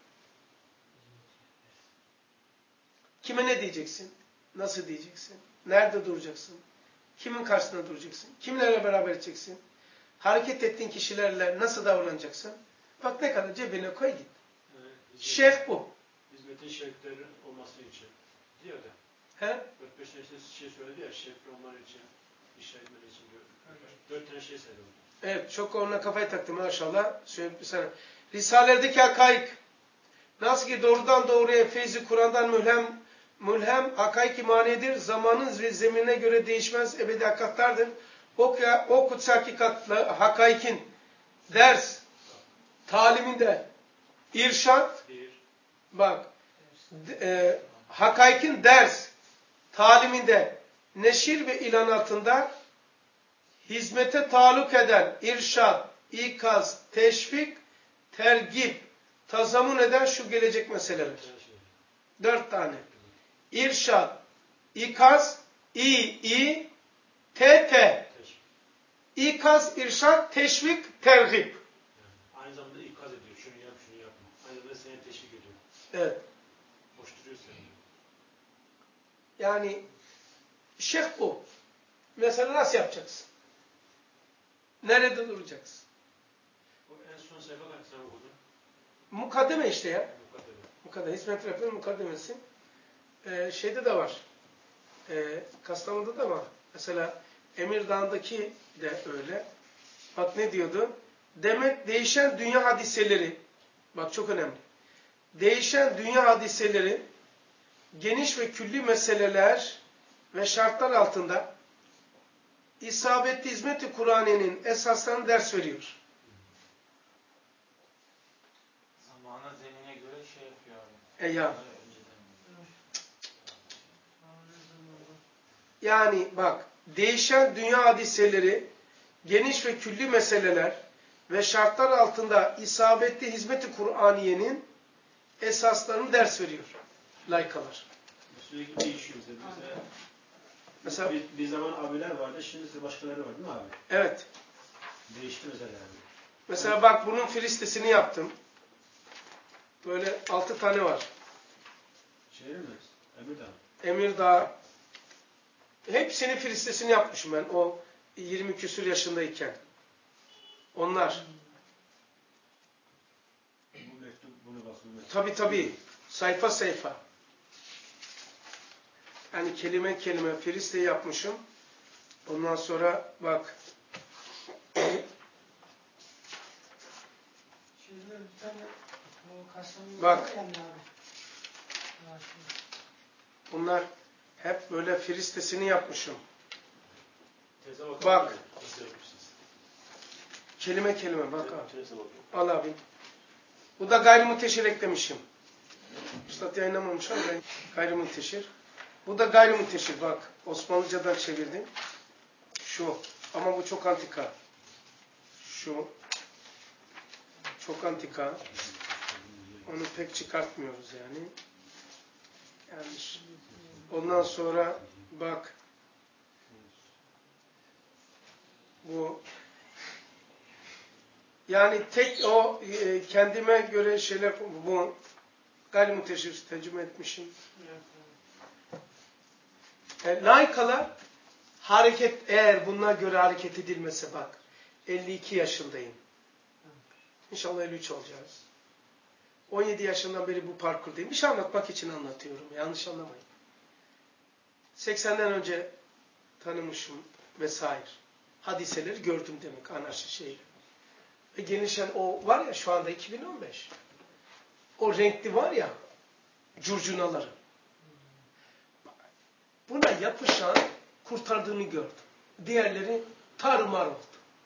Kime ne diyeceksin? Nasıl diyeceksin? Nerede duracaksın? Kimin karşısında duracaksın? Kimlerle beraber edeceksin? Hareket ettiğin kişilerle nasıl davranacaksın? Bak ne kadar cebine koy git. Evet, şeyh bu. Hizmetin şevkleri olması için. Diyor da. He? 4-5 şey söyledi ya, şevkli olmaları için, işletmeleri için diyor. 4 tane şey söyledi. Evet, çok onunla kafayı taktım maşallah. Şöyle bir sana. Risalelerdeki hakaik. Nasıl ki doğrudan doğruya feyzi Kur'an'dan mülhem hakaik imanidir. Zamanın ve zeminine göre değişmez ebedi hakikatlardır. O kutsi hakikatlı hakaikin ders, taliminde irşat, bak, hakaikin ders, taliminde, neşir ve ilanatında hizmete taluk eden irşat, ikaz, teşvik, tergip, tazamun eden şu gelecek meseleler. 4 tane. İrşat, ikaz, T. İkaz, irşat, teşvik, tergip. Aynı zamanda ikaz ediyor. Şunu yap, şunu yapma. Aynı zamanda seni teşvik ediyor. Evet. Koşturuyor seni. Yani şeyh bu. Mesela nasıl yapacaksın? Nerede duracaksın? O en son sayfa kaç tane okudun? Mukaddeme işte ya. Mukaddeme. Hizmet rehberinin mukaddemesi. Şeyde de var. Kastamonu'da da var. Mesela Emirdağ'daki de öyle. Bak ne diyordu? Demek değişen dünya hadiseleri, bak çok önemli. Değişen dünya hadiseleri, geniş ve külli meseleler ve şartlar altında isabetli hizmet-i Kur'an'ın esaslarını ders veriyor. Zamana zemine göre şey yapıyor abi. Yani bak, değişen dünya hadiseleri, geniş ve külli meseleler ve şartlar altında isabetli hizmet-i Kur'aniye'nin esaslarını ders veriyor. Layıkalar. Sürekli değişiyor. Mesela bir zaman abiler vardı, şimdi başkaları var değil mi abi? Evet. Değişti mesela. Mesela bak bunun filistesini yaptım. Böyle 6 tane var. Şehir mi? Emirdağ. Emirdağ. Hepsinin filistesini yapmışım ben o 20 küsur yaşındayken. Onlar. Bu mektup, bunu basın. Tabii. Sayfa sayfa. Yani kelime kelime filiste yapmışım. Ondan sonra bak. Bak. Bunlar hep böyle filistesini yapmışım. Bak. Kelime kelime bak abi. Al abi. Bu da gayrimunteşir eklemişim. Üstad yayınlamamış ama gayrimunteşir. Bu da gayrimunteşir bak. Osmanlıcadan çevirdim. Şu. Ama bu çok antika. Şu. çok antika. Onu pek çıkartmıyoruz yani. Yanlış. Ondan sonra bak bu yani tek o kendime göre şeyler bu gayrimuteşir tercüme etmişim. Laikalar hareket eğer bunlara göre hareket edilmese bak 52 yaşındayım. İnşallah 53 olacağız. 17 yaşından beri bu parkurdayım. Bir şey anlatmak için anlatıyorum. Yanlış anlamayın. 80'den önce tanımışım vesaire. Hadiseleri gördüm demek anarşi şeyle. Ve gelişen o var ya şu anda 2015. O renkli var ya curcunaları. Buna yapışan kurtardığını gördüm. Diğerleri tarumar oldu.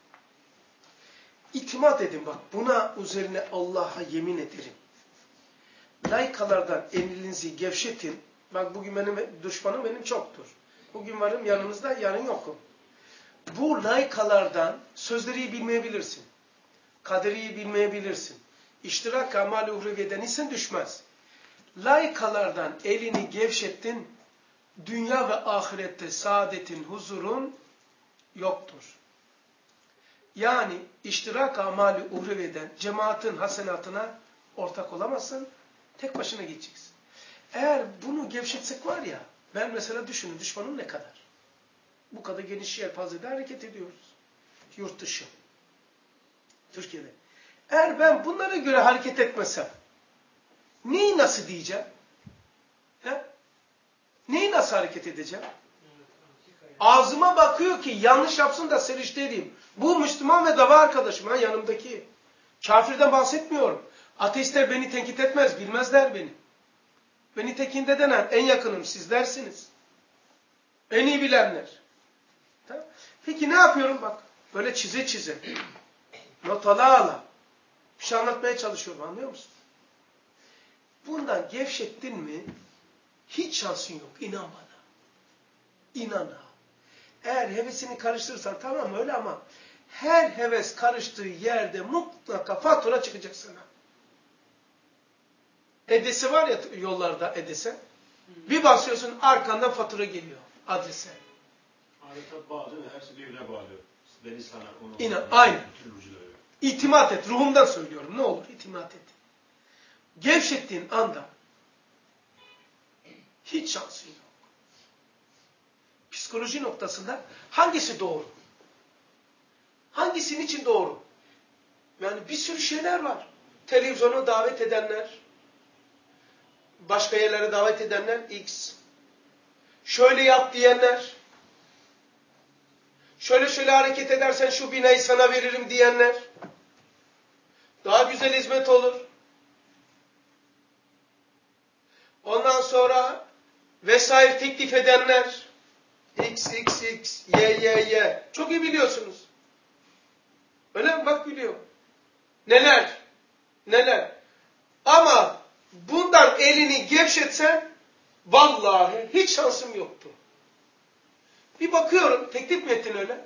İtimat edin bak. Buna üzerine Allah'a yemin ederim. Laikalardan elinizi gevşetin. Bak bugün benim düşmanım benim çoktur. Bugün varım yanınızda, yarın yokum. Bu laikalardan sözleri bilmeyebilirsin. Kaderi bilmeyebilirsin. İştirak amal-i uhreviyeden isen düşmez. Laikalardan elini gevşettin, dünya ve ahirette saadetin, huzurun yoktur. Yani iştirak amal-i uhreviyeden cemaatin hasenatına ortak olamazsın, tek başına gideceksin. Eğer bunu gevşetsek var ya, ben mesela düşünün düşmanım ne kadar? Bu kadar geniş yelpazede hareket ediyoruz. Yurt dışı. Türkiye'de. Eğer ben bunlara göre hareket etmesem, neyi nasıl diyeceğim? He? Neyi nasıl hareket edeceğim? Ağzıma bakıyor ki yanlış yapsın da serişte edeyim. Bu Müslüman ve dava arkadaşım ha yanımdaki. Kafirden bahsetmiyorum. Ateistler beni tenkit etmez, bilmezler beni. Beni tenkit eden en yakınım sizlersiniz. En iyi bilenler. Tamam. Peki ne yapıyorum bak. Böyle çize çize. Not ala. Bir şey anlatmaya çalışıyorum anlıyor musun? Bundan gevşettin mi hiç şansın yok. İnan bana. İnan ha. Eğer hevesini karıştırırsan tamam öyle ama her heves karıştığı yerde mutlaka fatura çıkacak sana. Edese var ya yollarda Edese. Bir basıyorsun arkandan fatura geliyor adrese. Adeta bağlı değil mi? Hepsi birbirine bağlı. Beni sana onu. İnan, aynı. İtimat et. Ruhumdan söylüyorum. Ne olur itimat et. Gevşettiğin anda hiç şansın yok. Psikoloji noktasında hangisi doğru? Hangisinin için doğru? Yani bir sürü şeyler var. Televizyona davet edenler, başka yerlere davet edenler X. Şöyle yap diyenler, şöyle hareket edersen şu binayı sana veririm diyenler, daha güzel hizmet olur. Ondan sonra vesaire teklif edenler, X, Y. Çok iyi biliyorsunuz. Öyle mi? Bak biliyor. Neler. Ama bundan elini gevşetsen vallahi hiç şansım yoktu. Bir bakıyorum, teklif mi ettin öyle?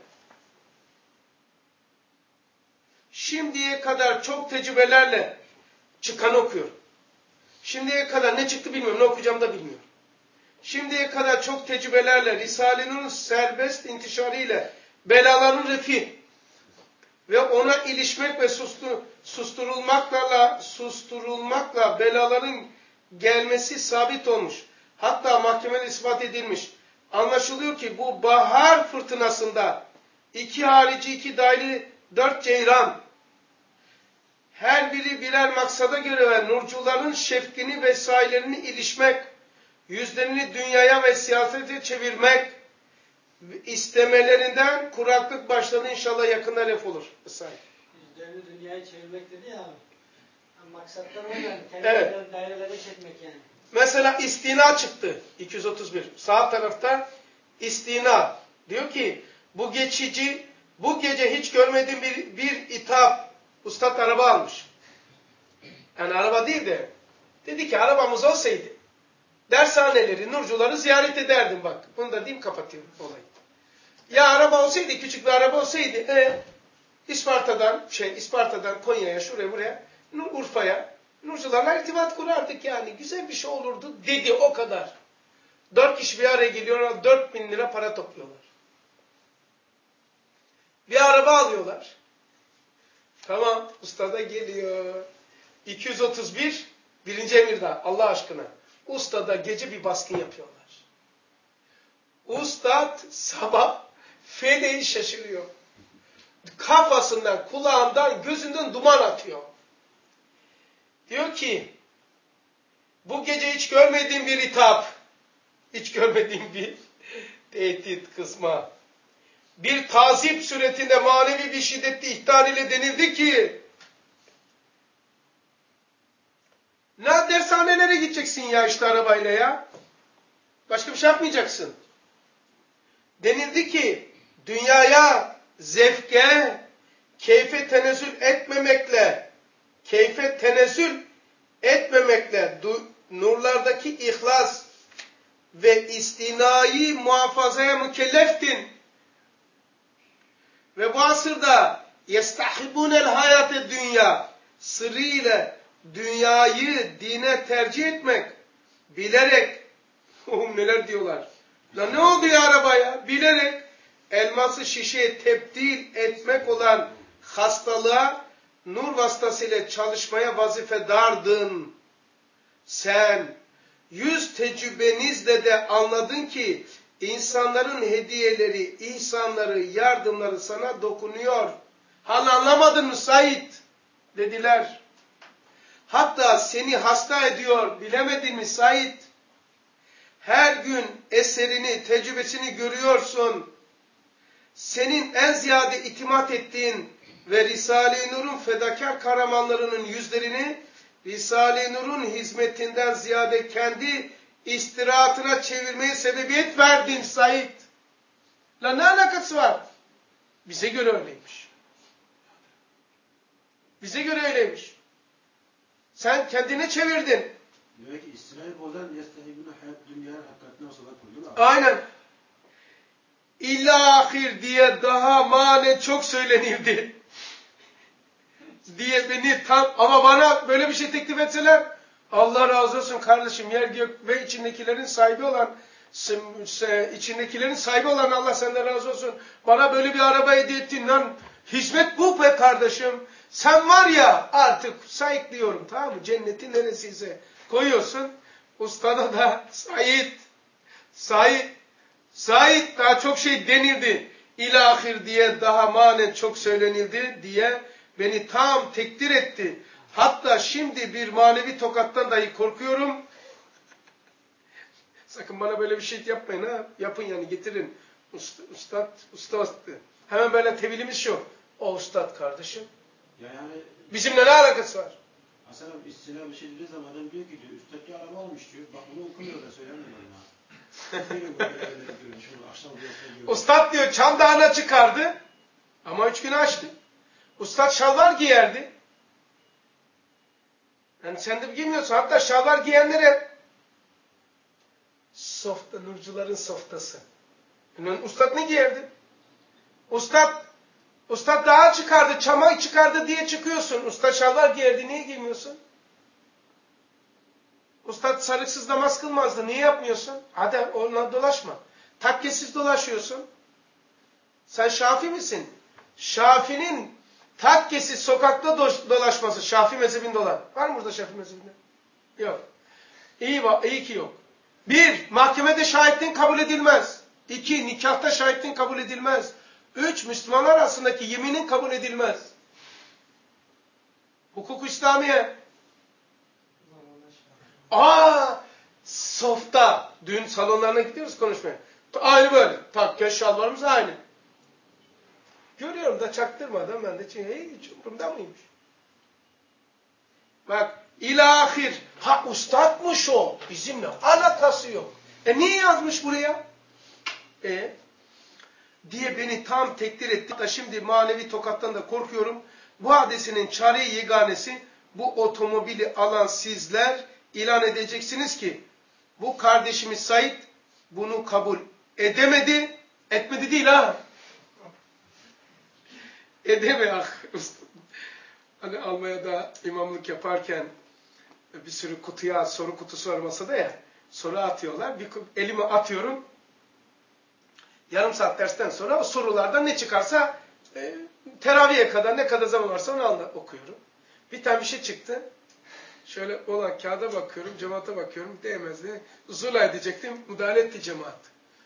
Şimdiye kadar çok tecrübelerle çıkanı okuyorum. Şimdiye kadar ne çıktı bilmiyorum, ne okuyacağım da bilmiyorum. Şimdiye kadar çok tecrübelerle, Risale-i serbest intişarıyla, belaların refi ve ona ilişmek ve susturulmakla belaların gelmesi sabit olmuş. Hatta mahkemede ispat edilmiş. Anlaşılıyor ki bu bahar fırtınasında 2 harici 2 dahili 4 ceyran her biri birer maksada göre ve nurcuların şefkini vesairelerini ilişmek, yüzlerini dünyaya ve siyasete çevirmek istemelerinden kuraklık başladı inşallah yakında ref olur. Yüzlerini dünyaya çevirmek dedi ya. Maksatlar o yani. Evet. Dairelere çekmek yani. Mesela istina çıktı. 231. Sağ tarafta istina. Diyor ki bu geçici, bu gece hiç görmediğim bir ithaf. Ustad araba almış. Yani araba değil de dedi ki arabamız olsaydı dershaneleri, nurcuları ziyaret ederdim bak. Bunu da diyeyim kapatayım olayı. Ya araba olsaydı, küçük bir araba olsaydı İsparta'dan Konya'ya, şuraya buraya, Urfa'ya, Nurcularla irtibat kurardık yani. Güzel bir şey olurdu dedi, o kadar. 4 kişi bir araya geliyorlar, 4.000 lira para topluyorlar. Bir araba alıyorlar. Tamam, usta da geliyor. 231, 1. Emirdağ, Allah aşkına. Usta da gece bir baskın yapıyorlar. Ustad sabah feleği şaşırıyor. Kafasından, kulağından, gözünden duman atıyor. Diyor ki, bu gece hiç görmediğim bir hitap, hiç görmediğim bir tehdit, kısma, bir tazip suretinde manevi bir şiddetli ihtar ile denildi ki, ne dershanelere gideceksin ya işte arabayla ya? Başka bir şey yapmayacaksın. Denildi ki, dünyaya, zevke, keyfe tenezzül etmemekle, nurlardaki ihlas ve istinai muhafazaya mükelleftin. Ve bu asırda yestahibunel hayate dünya, sırrıyla dünyayı dine tercih etmek, bilerek, neler diyorlar? Lan ne oldu ya arabaya? Bilerek elması şişeye tebdil etmek olan hastalığa nur vasıtasıyla çalışmaya vazifedardın. Sen 100 tecrübenizle de anladın ki insanların hediyeleri, ihsanları, yardımları sana dokunuyor. Hala anlamadın mı Said? Dediler. Hatta seni hasta ediyor, bilemedin mi Said? Her gün eserini, tecrübesini görüyorsun. Senin en ziyade itimat ettiğin ve Risale-i Nur'un fedakar kahramanlarının yüzlerini Risale-i Nur'un hizmetinden ziyade kendi istirahatına çevirmeye sebebiyet verdin Said. La ne alakası var? Bize göre öyleymiş. Bize göre öyleymiş. Sen kendine çevirdin. Demek ki İsrail bozan yestehibune hayat dünyanın hakikatine o kurdular. Aynen. İlla ahir diye daha manen çok söylenildi. Diye beni ama bana böyle bir şey teklif etseler, Allah razı olsun kardeşim, yer gök ve içindekilerin sahibi olan Allah senden razı olsun. Bana böyle bir araba hediye ettin lan. Hizmet bu be kardeşim. Sen var ya artık sayıklıyorum, tamam mı? Cennetin neresiyse koyuyorsun. Ustada da Said daha çok şey denildi. İlahir diye daha manen çok söylenildi diye beni tam tekdir etti. Hatta şimdi bir manevi tokattan dahi korkuyorum. Sakın bana böyle bir şey yapmayın ha. Yapın yani, getirin. Ustad. Hemen böyle tevilimiz şu. O ustad kardeşim. Yani bizimle ne alakası var? Hasan abi istila bir şey dediği zaman adam diyor ki üstteki araba almış diyor. Bak bunu okumuyor da söylemiyor bana. Ustad diyor Çam Dağı'na çıkardı. Ama 3 gün açtı. Ustad şalvar giyerdi. Yani sen de giymiyorsun. Hatta şalvar giyenlere softa, nurcuların softası. Yani ustad ne giyerdi? Ustad dağa çıkardı, çama çıkardı diye çıkıyorsun. Ustad şalvar giyerdi, niye giymiyorsun? Ustad sarıksız namaz kılmazdı, niye yapmıyorsun? Hadi onunla dolaşma. Takkesiz dolaşıyorsun. Sen Şafii misin? Şafii'nin takkesiz sokakta dolaşması, Şafii mezhebinde olan. Var mı burada Şafii mezhebinde? Yok. İyi ki yok. 1. Mahkemede şahitliğin kabul edilmez. 2. Nikahta şahitliğin kabul edilmez. 3. Müslümanlar arasındaki yeminin kabul edilmez. Hukuk-u İslamiye. Softa. Düğün salonlarına gidiyoruz konuşmaya. Aynı böyle. Takke şalvarımız aynı. Görüyorum da çaktırmadan ben de hiç umurumda mıymış? Bak ilahir. Ustadmış o. Bizimle alakası yok. Niye yazmış buraya? Diye beni tam tekdir etti. Da şimdi manevi tokattan da korkuyorum. Bu hadisinin çare-i yeganesi, bu otomobili alan sizler ilan edeceksiniz ki bu kardeşimiz Said bunu kabul edemedi. Etmedi değil ha. Edemiyor. Hani Almanya'da imamlık yaparken bir sürü kutuya soru kutusu var masada ya. Soru atıyorlar. Elimi atıyorum. Yarım saat dersten sonra o sorulardan ne çıkarsa teraviye kadar ne kadar zaman varsa onu okuyorum. Bir tane bir şey çıktı. Şöyle olan kağıda bakıyorum, cemaate bakıyorum. Değmezdi. Zula edecektim. Müdahale etti cemaat.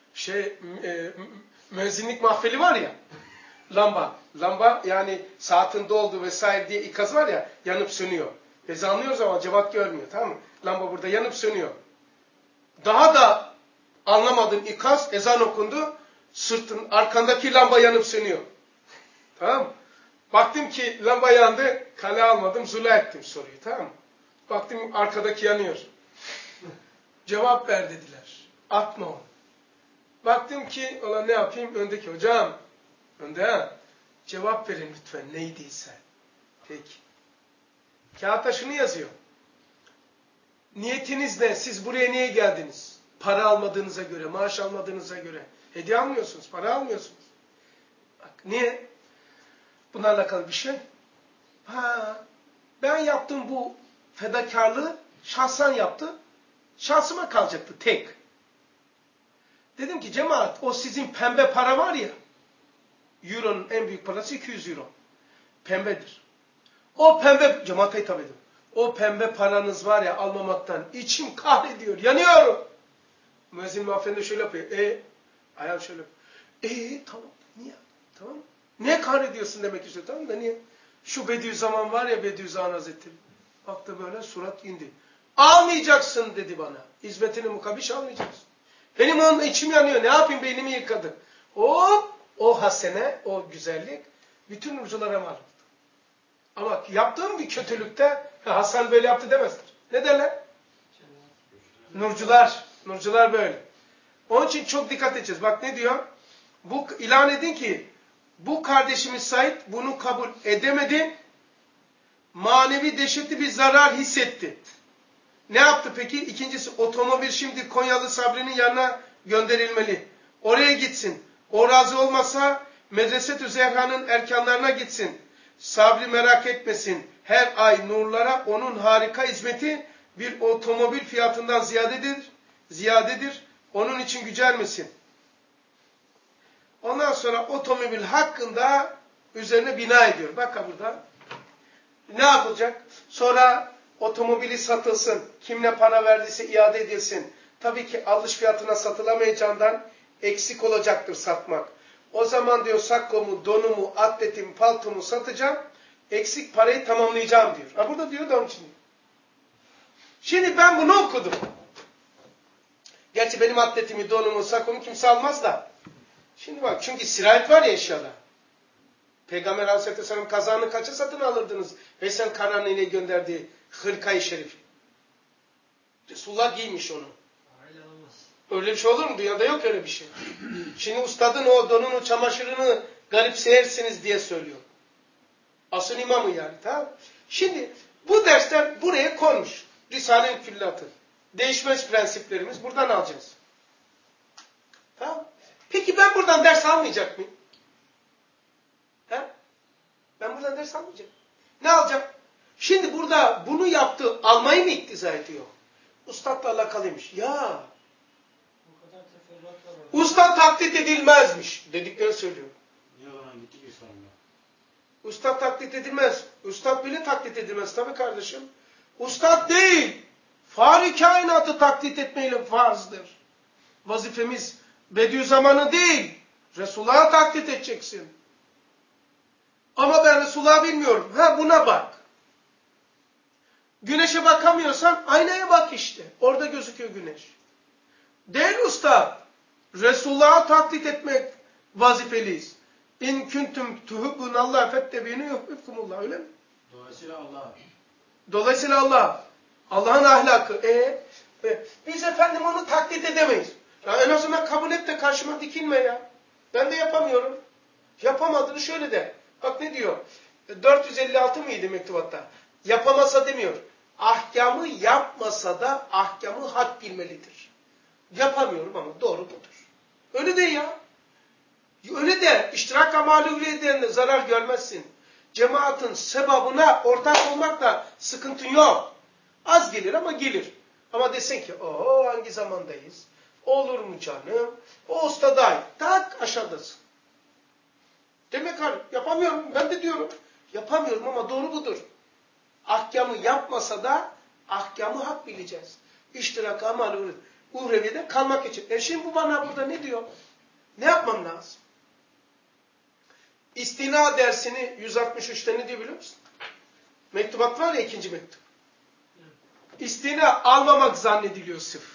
Müezzinlik mahfili var ya. Lamba. Lamba yani saatin doldu vesaire diye ikaz var ya. Yanıp sönüyor. Biz anlıyoruz ama cemaat görmüyor. Tamam mı? Lamba burada yanıp sönüyor. Daha da anlamadığım ikaz, ezan okundu. Sırtın arkandaki lamba yanıp sönüyor. Tamam mı? Baktım ki lamba yandı. Kale almadım. Zula ettim soruyu. Tamam mı? Baktım arkadaki yanıyor. Cevap ver dediler. Atma onu. Baktım ki ulan ne yapayım? Öndeki hocam. Önde ha. Cevap verin lütfen neydiyse. Peki. Kağıtta şunu yazıyor. Niyetiniz ne? Siz buraya niye geldiniz? Para almadığınıza göre, maaş almadığınıza göre. Hediye almıyorsunuz, para almıyorsunuz. Bak niye? Bunlarla alakalı bir şey. Ben yaptığım bu fedakarlığı şahsen yaptı. Şansıma kalacaktı tek. Dedim ki cemaat o sizin pembe para var ya. Euro'nun en büyük parası 200 euro. Pembedir. O pembe, cemaate hitap ediyorum. O pembe paranız var ya almamaktan içim kahrediyor, yanıyorum. Müezzin mahfilinde şöyle yapıyor. Ayağım şöyle yapıyor. Tamam, niye? Tamam. Niye kahrediyorsun demek istiyor. Tamam da niye? Şu Bediüzzaman var ya Bediüzzaman Hazretleri. Baktı böyle surat indi. Almayacaksın dedi bana. Hizmetini mukabiş almayacaksın. Benim onun içim yanıyor. Ne yapayım beynimi yıkadı. O hasene, o güzellik bütün nurculara mal oldu. Ama yaptığım bir kötülükte Hasan böyle yaptı demezler. Ne derler? Nurcular böyle. Onun için çok dikkat edeceğiz. Bak ne diyor? İlan edin ki bu kardeşimiz Said bunu kabul edemedi. Manevi dehşetli bir zarar hissetti. Ne yaptı peki? İkincisi otomobil şimdi Konyalı Sabri'nin yanına gönderilmeli. Oraya gitsin. O razı olmasa Medreset-ü Zehra'nın erkanlarına gitsin. Sabri merak etmesin. Her ay nurlara onun harika hizmeti bir otomobil fiyatından ziyadedir. Onun için gücenmesin. Ondan sonra otomobil hakkında üzerine bina ediyor. Bak burada. Ne yapılacak? Sonra otomobili satılsın. Kim ne para verdiyse iade edilsin. Tabii ki alış fiyatına satılamayacağından eksik olacaktır satmak. O zaman diyor sakkomu, donumu, atletimi, paltomu satacağım. Eksik parayı tamamlayacağım diyor. Burada diyor da onun için. Şimdi ben bunu okudum. Gerçi benim atletimi, donumu, sakkomu kimse almaz da. Şimdi bak çünkü sirayet var ya eşyada. Peygamber Aleyhisselatü Vesselam kazağını kaça satın alırdınız? Veysel Karani ile gönderdiği hırkayı şerif. Resulullah giymiş onu. Öyle bir şey olur mu? Dünyada yok öyle bir şey. Şimdi ustadın o donunu, çamaşırını garipseyersiniz diye söylüyor. Asıl imamı yani. Tamam. Şimdi bu dersler buraya konmuş. Risale-i Küllatı. Değişmez prensiplerimiz buradan alacağız. Tamam. Peki ben buradan ders almayacak mıyım? Ben buradan ders almayacağım. Ne alacağım? Şimdi burada bunu yaptı, almayı mı iktiza ediyor? Ustadla alakalıymış. Ya. Ustad taklit edilmezmiş. Dediklerini söylüyor. Niye o zaman gitti ki sonra? Ustad taklit edilmez. Ustad bile taklit edilmez. Tabii kardeşim. Ustad değil. Fâri kainatı taklit etmeyle farzdır. Vazifemiz Bediüzzaman'ı değil. Resulullah'ı taklit edeceksin. Ama ben Resulullah'ı bilmiyorum. Buna bak. Güneşe bakamıyorsan aynaya bak işte. Orada gözüküyor güneş. Değil usta. Resulullah'ı taklit etmek vazifeliyiz. İn kuntum tuhibbunallah fettebini yuhibbukumullah. Öyle mi? Dolayısıyla Allah. Allah'ın ahlakı. Biz efendim onu taklit edemeyiz. Ya en azından kabul et de karşıma dikilme ya. Ben de yapamıyorum. Yapamadığını şöyle de. Bak ne diyor? 456 mıydı mektubatta? Yapamasa demiyor. Ahkamı yapmasa da ahkamı hak bilmelidir. Yapamıyorum ama doğru budur. Öyle değil ya. Öyle de iştirak amalü eden zarar görmezsin. Cemaatin sebabına ortak olmakla sıkıntın yok. Az gelir ama gelir. Ama desen ki oho hangi zamandayız? Olur mu canım? O ustaday. Tak aşağıdasın. Demek ki yapamıyorum. Ben de diyorum. Yapamıyorum ama doğru budur. Ahkamı yapmasa da ahkamı hak bileceğiz. İştirak amalü uhreviyede kalmak için. Şimdi bu bana burada ne diyor? Ne yapmam lazım? İstina dersini 163'te ne diyor biliyor musun? Mektubat var ya 2. mektup. İstina almamak zannediliyor sırf.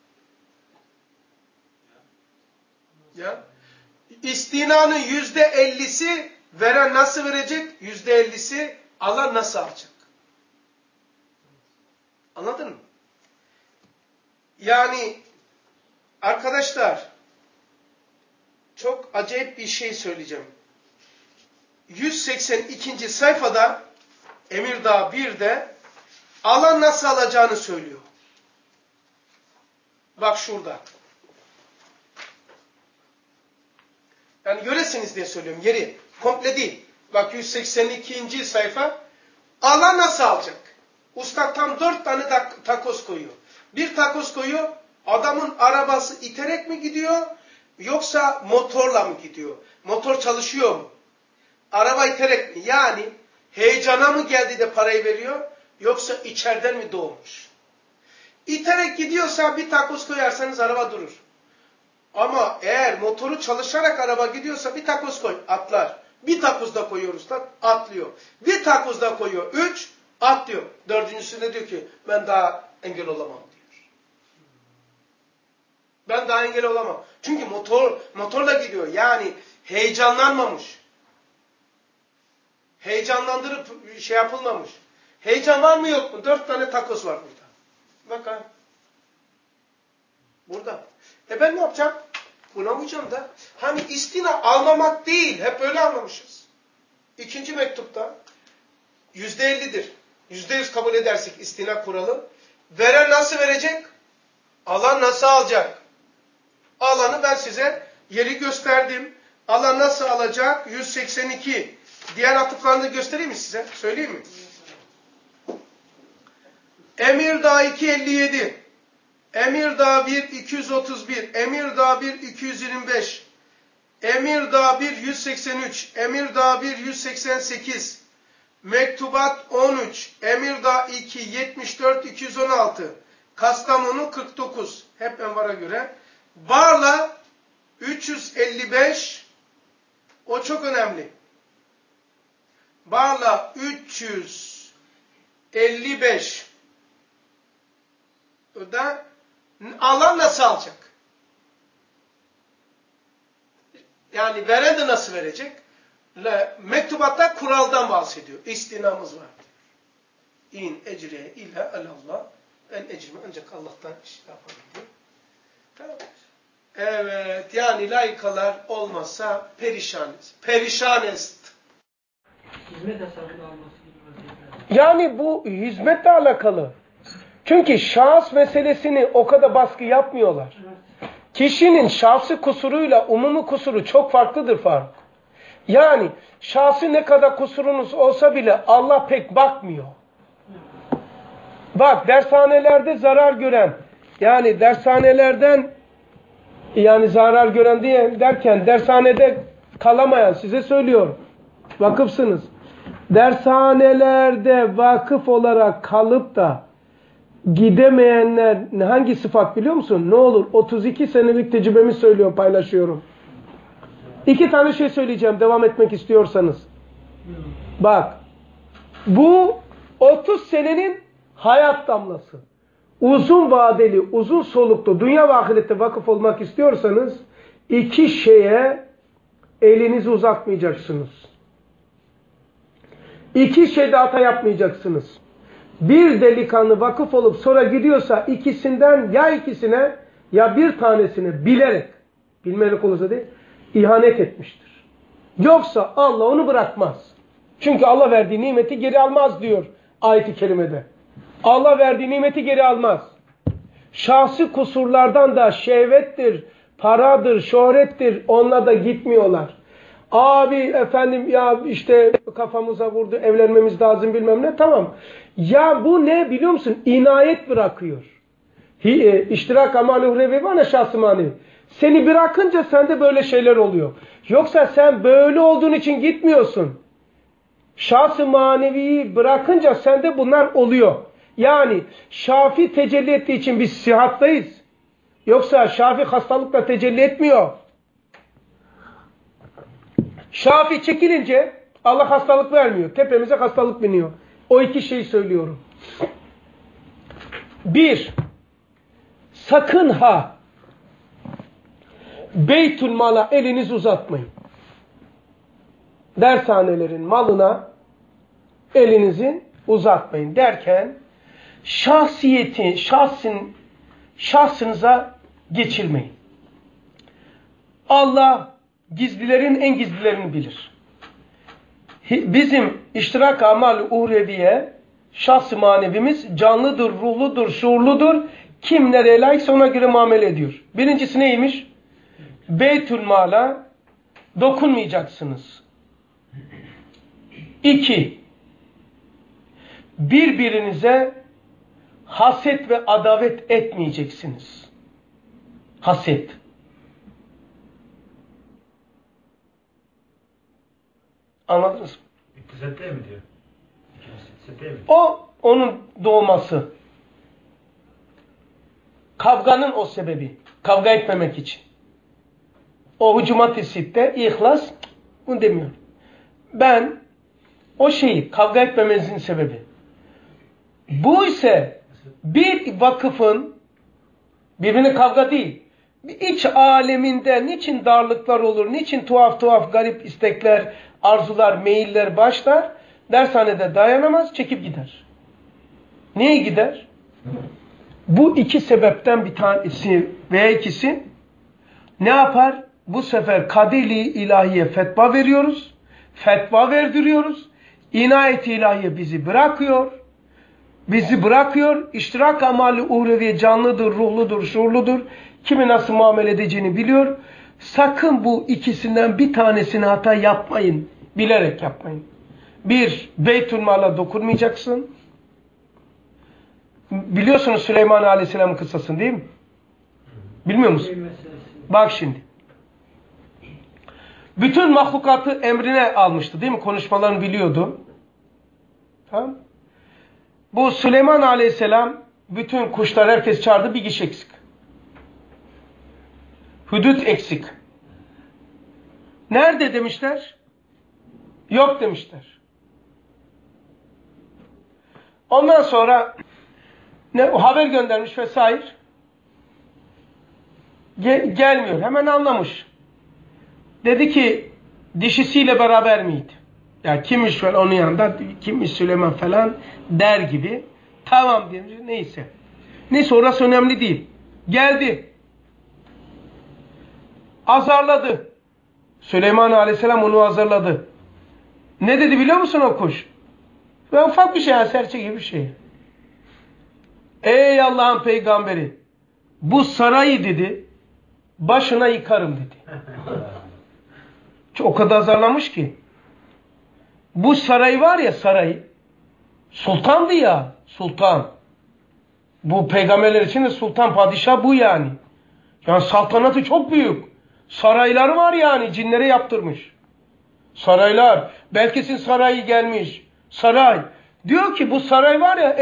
Ya. İstinanın %50'si veren nasıl verecek? %50'si Allah nasıl alacak? Anladın mı? Yani arkadaşlar çok acayip bir şey söyleyeceğim. 182. sayfada Emirdağ 1'de Allah nasıl alacağını söylüyor. Bak şurada. Yani göresiniz diye söylüyorum. Yeri. Komple değil. Bak 182. sayfa. Allah nasıl alacak? Usta tam 4 tane takoz koyuyor. Bir takoz koyuyor. Adamın arabası iterek mi gidiyor? Yoksa motorla mı gidiyor? Motor çalışıyor mu? Araba iterek mi? Yani heyecana mı geldi de parayı veriyor? Yoksa içeriden mi doğmuş? İterek gidiyorsa bir takoz koyarsanız araba durur. Ama eğer motoru çalışarak araba gidiyorsa bir takoz koy, atlar. Bir takoz da koyuyoruz, atlıyor. Bir takoz da koyuyor, 3, atlıyor. Dördüncüsünde diyor ki ben daha engel olamam diyor. Ben daha engel olamam. Çünkü motorla gidiyor. Yani heyecanlanmamış. Heyecanlandırıp şey yapılmamış. Heyecan var mı yok mu? 4 tane takoz var burada. Bak ha. Burada. Ben ne yapacağım? Buna uyacağım da. Hani istina almamak değil. Hep öyle anlamışız. 2. mektupta %50'dir. %100 kabul edersek istina kuralı. Veren nasıl verecek? Alan nasıl alacak? Alanı ben size yeri gösterdim. Allah nasıl alacak? 182. Diğer atıflarını da göstereyim mi size? Söyleyeyim mi? Emirdağ 257. Emirdağ 1 231. Emirdağ 1 225. Emirdağ 1 183. Emirdağ 1 188. Mektubat 13. Emirdağ 2 74 216. Kastamonu 49. Hep Envar'a göre. Barla 355. O çok önemli. Barla 355. O da Allah nasıl alacak? Yani veren de nasıl verecek? Mektubatta kuraldan bahsediyor. İstinamız var diyor. İn ecriye illa alallah. Ben ecrimi ancak Allah'tan yaparım diyor. Tamam. Evet, yani layıkalar olmazsa perişanız. Perişanest. Hizmet hesabını alması gibi vaziyetler. Yani bu hizmetle alakalı. Çünkü şahıs meselesini o kadar baskı yapmıyorlar. Kişinin şahsi kusuruyla umumi kusuru çok farklıdır Faruk. Yani şahsi ne kadar kusurunuz olsa bile Allah pek bakmıyor. Bak dershanelerde zarar gören, yani dershanelerden yani zarar gören derken dershanede kalamayan, size söylüyorum. Vakıfsınız. Dershanelerde vakıf olarak kalıp da gidemeyenler hangi sıfat biliyor musun? Ne olur 32 senelik tecrübemi söylüyorum, paylaşıyorum. 2 tane şey söyleyeceğim devam etmek istiyorsanız. Bak, bu 30 senenin hayat damlası. Uzun vadeli, uzun soluklu dünya ve ahirette vakıf olmak istiyorsanız 2 şeye elinizi uzatmayacaksınız. 2 şeyde hata yapmayacaksınız. Bir delikanlı vakıf olup sonra gidiyorsa ikisinden ya ikisine ya bir tanesine bilerek, bilmeyerek olursa değil, ihanet etmiştir. Yoksa Allah onu bırakmaz. Çünkü Allah verdiği nimeti geri almaz diyor ayet-i kerimede. Allah verdiği nimeti geri almaz. Şahsi kusurlardan da şehvettir, paradır, şöhrettir, onunla da gitmiyorlar. Abi efendim ya işte kafamıza vurdu, evlenmemiz lazım bilmem ne, tamam. Ya bu ne biliyor musun? İnayet bırakıyor. İştirak amal-i uhrevi var ya, şahs-ı manevi. Seni bırakınca sende böyle şeyler oluyor. Yoksa sen böyle olduğun için gitmiyorsun. Şahs-ı maneviyi bırakınca sende bunlar oluyor. Yani Şafi tecelli ettiği için biz sıhhattayız. Yoksa Şafi hastalıkla tecelli etmiyor. Şafi çekilince Allah hastalık vermiyor. Tepemize hastalık biniyor. O iki şeyi söylüyorum. Bir, sakın ha Beytülmal'a eliniz uzatmayın. Dershanelerin malına elinizi uzatmayın derken şahsınıza geçirmeyin. Allah gizlilerin en gizlilerini bilir. Bizim iştirak amal-i uhreviye şahs-ı manevimiz canlıdır, ruhludur, şuurludur. Kim nereye layıksa ona göre muamele ediyor. Birincisi neymiş? Beytülmal'a dokunmayacaksınız. 2. Birbirinize haset ve adavet etmeyeceksiniz. Haset. Anladınız mı? İktisat değil mi diyor? İktisat değil mi? O onun doğması. Kavganın o sebebi. Kavga etmemek için. O hucumat-ı sitte, ihlas, bunu demiyorum. Ben o şeyi kavga etmememizin sebebi. Bu ise bir vakıfın birbirine kavga değil. Bir iç aleminde niçin darlıklar olur, niçin tuhaf tuhaf garip istekler, arzular, meyiller başlar, dershanede dayanamaz, çekip gider. Niye gider? Bu iki sebepten bir tanesi veya ikisi ne yapar? Bu sefer kaderi ilahiye fetva veriyoruz, fetva verdiriyoruz, inayet-i ilahiye bizi bırakıyor, iştirak amali uhreviye canlıdır, ruhludur, şuurludur, kimi nasıl muamele edeceğini biliyor. Sakın bu ikisinden bir tanesini hata yapmayın, bilerek yapmayın. Bir, Beytülmal'a dokunmayacaksın. Biliyorsunuz Süleyman Aleyhisselam'ın kıssasını değil mi? Bilmiyor musun? Bak şimdi. Bütün mahlukatı emrine almıştı değil mi? Konuşmalarını biliyordu. Tamam. Bu Süleyman Aleyhisselam bütün kuşlar herkes çağırdı, bir kişi eksik. Hudut eksik. Nerede demişler? Yok demişler. Ondan sonra haber göndermiş vesaire. Gelmiyor. Hemen anlamış. Dedi ki dişisiyle beraber miydi? Ya kimmiş falan onun yanında, kimmiş Süleyman falan der gibi. Tamam demiş. Neyse. Neyse orası önemli değil. Geldi. Azarladı. Süleyman Aleyhisselam onu azarladı. Ne dedi biliyor musun o kuş? Ve ufak bir şey, yani serçe gibi bir şey. Ey Allah'ın peygamberi, bu sarayı dedi, başına yıkarım dedi. O kadar azarlamış ki. Bu saray var ya, sarayı, sultandı ya, sultan. Bu peygamberler için de sultan, padişah bu yani. Yani saltanatı çok büyük. Sarayları var yani, cinlere yaptırmış. Saraylar, Belkis'in sarayı gelmiş. Saray. Diyor ki bu saray var ya,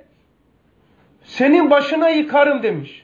senin başına yıkarım demiş.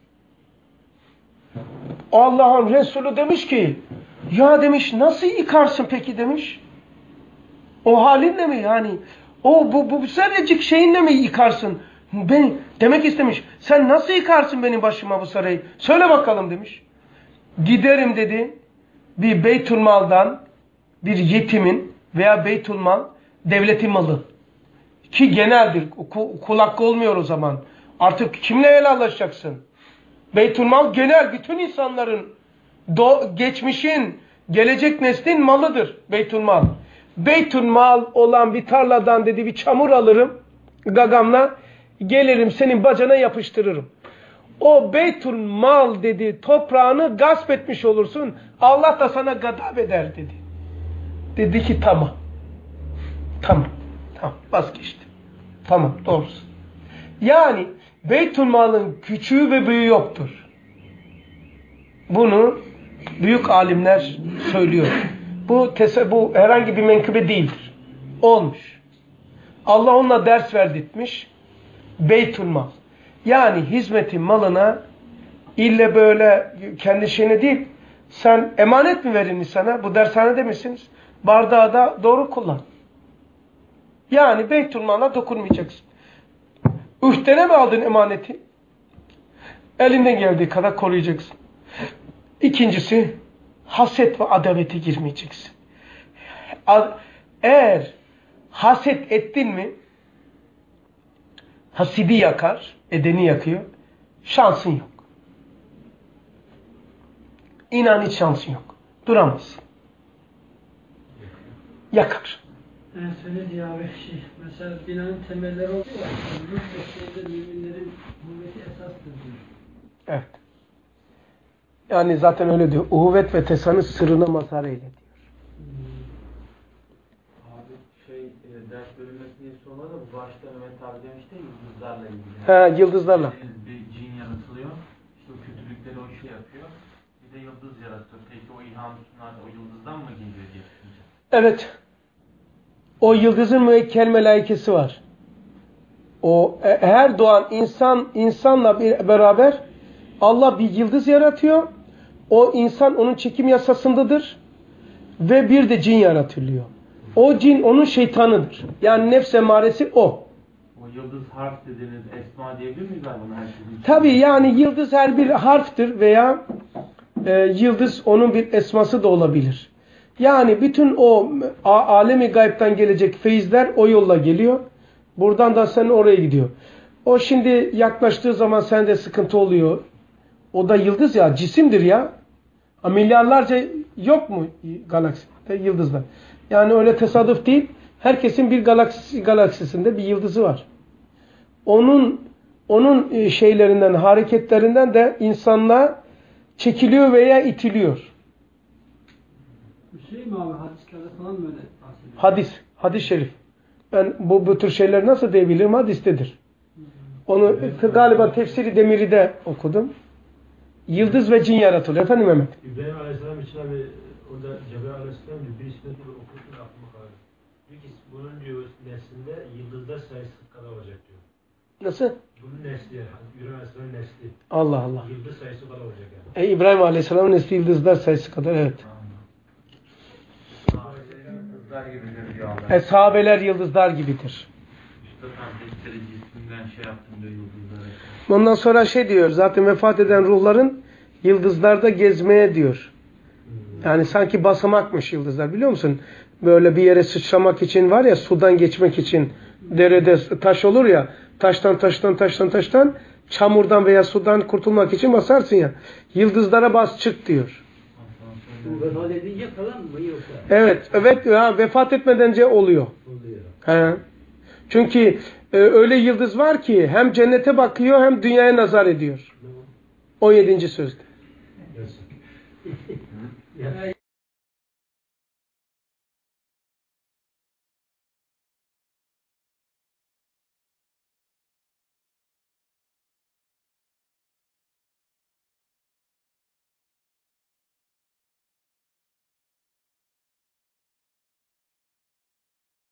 Allah'ın Resulü demiş ki, ya demiş nasıl yıkarsın peki demiş. O halinle mi yani? Bu zerrecik şeyinle mi yıkarsın? Ben demek istemiş. Sen nasıl yıkarsın benim başıma bu sarayı? Söyle bakalım demiş. Giderim dedi. Bir Beytülmal'dan bir yetimin veya Beytülmal devletin malı. Ki geneldir. Kul hakkı olmuyor o zaman. Artık kimle helallaşacaksın? Beytülmal genel bütün insanların geçmişin, gelecek neslin malıdır Beytülmal. Beytülmal olan bir tarladan dedi bir çamur alırım gagamla, gelirim senin bacana yapıştırırım. o Beytül Mal dedi, toprağını gasp etmiş olursun. Allah da sana gadab eder dedi. Dedi ki tamam. Tamam. Tamam. Vazgeçtim. Tamam. Doğrusu. Yani Beytül Mal'ın küçüğü ve büyüğü yoktur. Bunu büyük alimler söylüyor. Bu herhangi bir menkıbe değildir. Olmuş. Allah onunla ders verdirtmiş. Beytül Mal. Yani hizmetin malına ille böyle kendi şeyine değil, sen emanet mi verin insana? Bu dershanede misiniz? Bardağı da doğru kullan. Yani Beytül Mal'a dokunmayacaksın. Ühtene mi aldın emaneti? Elinden geldiği kadar koruyacaksın. İkincisi, haset ve adavete girmeyeceksin. Eğer haset ettin mi, hasidi yakar, edeni yakıyor, şansın yok. İnan hiç şansın yok. Duramazsın. Yakar. Yani söyledi abi mesela binanın temelleri oluyor ya, ruh ve müminlerin kuvveti esastır diyor. Evet. Yani zaten öyle diyor. Uhuvvet ve tesanı sırrına mazhar eyle diyor. Abi ders bölünmesinin sonunda da bu başta Mehmet abi demişti ya, yıldızlarla ilgili. He, yıldızlarla. Bir cin yaratılıyor. İşte o kötülükleri o şey yapıyor. Bir de yıldız yaratıyor. Peki o ilham sunar o yıldızdan mı geliyor diye düşüneceğim. Evet. O yıldızın müekkel melaikesi var. O her doğan insanla beraber Allah bir yıldız yaratıyor. O insan onun çekim yasasındadır. Ve bir de cin yaratılıyor. O cin onun şeytanıdır. Yani nefs emaresi o. O yıldız harf dediğiniz esma diyebilir miyiz abi bunu? Tabii yani yıldız her bir harftir veya yıldız onun bir esması da olabilir. Yani bütün o alemi gaybtan gelecek feyizler o yolla geliyor. Buradan da sen oraya gidiyor. O şimdi yaklaştığı zaman sende sıkıntı oluyor. O da yıldız ya, cisimdir ya. Milyarlarca yok mu galakside yıldızlar? Yani öyle tesadüf değil. Herkesin bir galaksisinde bir yıldızı var. Onun şeylerinden, hareketlerinden de insanlar çekiliyor veya itiliyor. Bir şey mi abi, hadislerde falan böyle bahsediyor? Hadis-i şerif. Ben bu tür şeyler nasıl diyebilirim? Hadistedir. Onu galiba Tefsiri Demiri'de okudum. Yıldız ve cin yaratılıyor. Efendim Mehmet? İbrahim Aleyhisselam için abi orada Cebrail Aleyhisselam diyor, birisine diyor okurken aklıma kaldı. Diyor ki bunun diyor neslinde yıldızlar sayısı kadar olacak diyor. Nasıl? Bunun nesli yani. İbrahim Aleyhisselam'ın nesli. Allah Allah. Yıldız sayısı kadar olacak yani. İbrahim Aleyhisselam'ın nesli yıldızlar sayısı kadar, evet. Sahabelerin yıldızlar gibidir diyor Allah. Sahabeler yıldızlar gibidir. İşte kardeşleri cisminden şey yaptım diyor yıldızlara. Ondan sonra şey diyor, zaten vefat eden ruhların yıldızlarda gezmeye diyor. Yani sanki basamakmış yıldızlar, biliyor musun? Böyle bir yere sıçramak için var ya, sudan geçmek için derede taş olur ya, taştan çamurdan veya sudan kurtulmak için basarsın ya. Yıldızlara bas çık diyor. Vefat edince falan mı yoksa? Evet ya, vefat etmeden önce oluyor. He. Çünkü öyle yıldız var ki hem cennete bakıyor hem dünyaya nazar ediyor. 17. sözde. Ya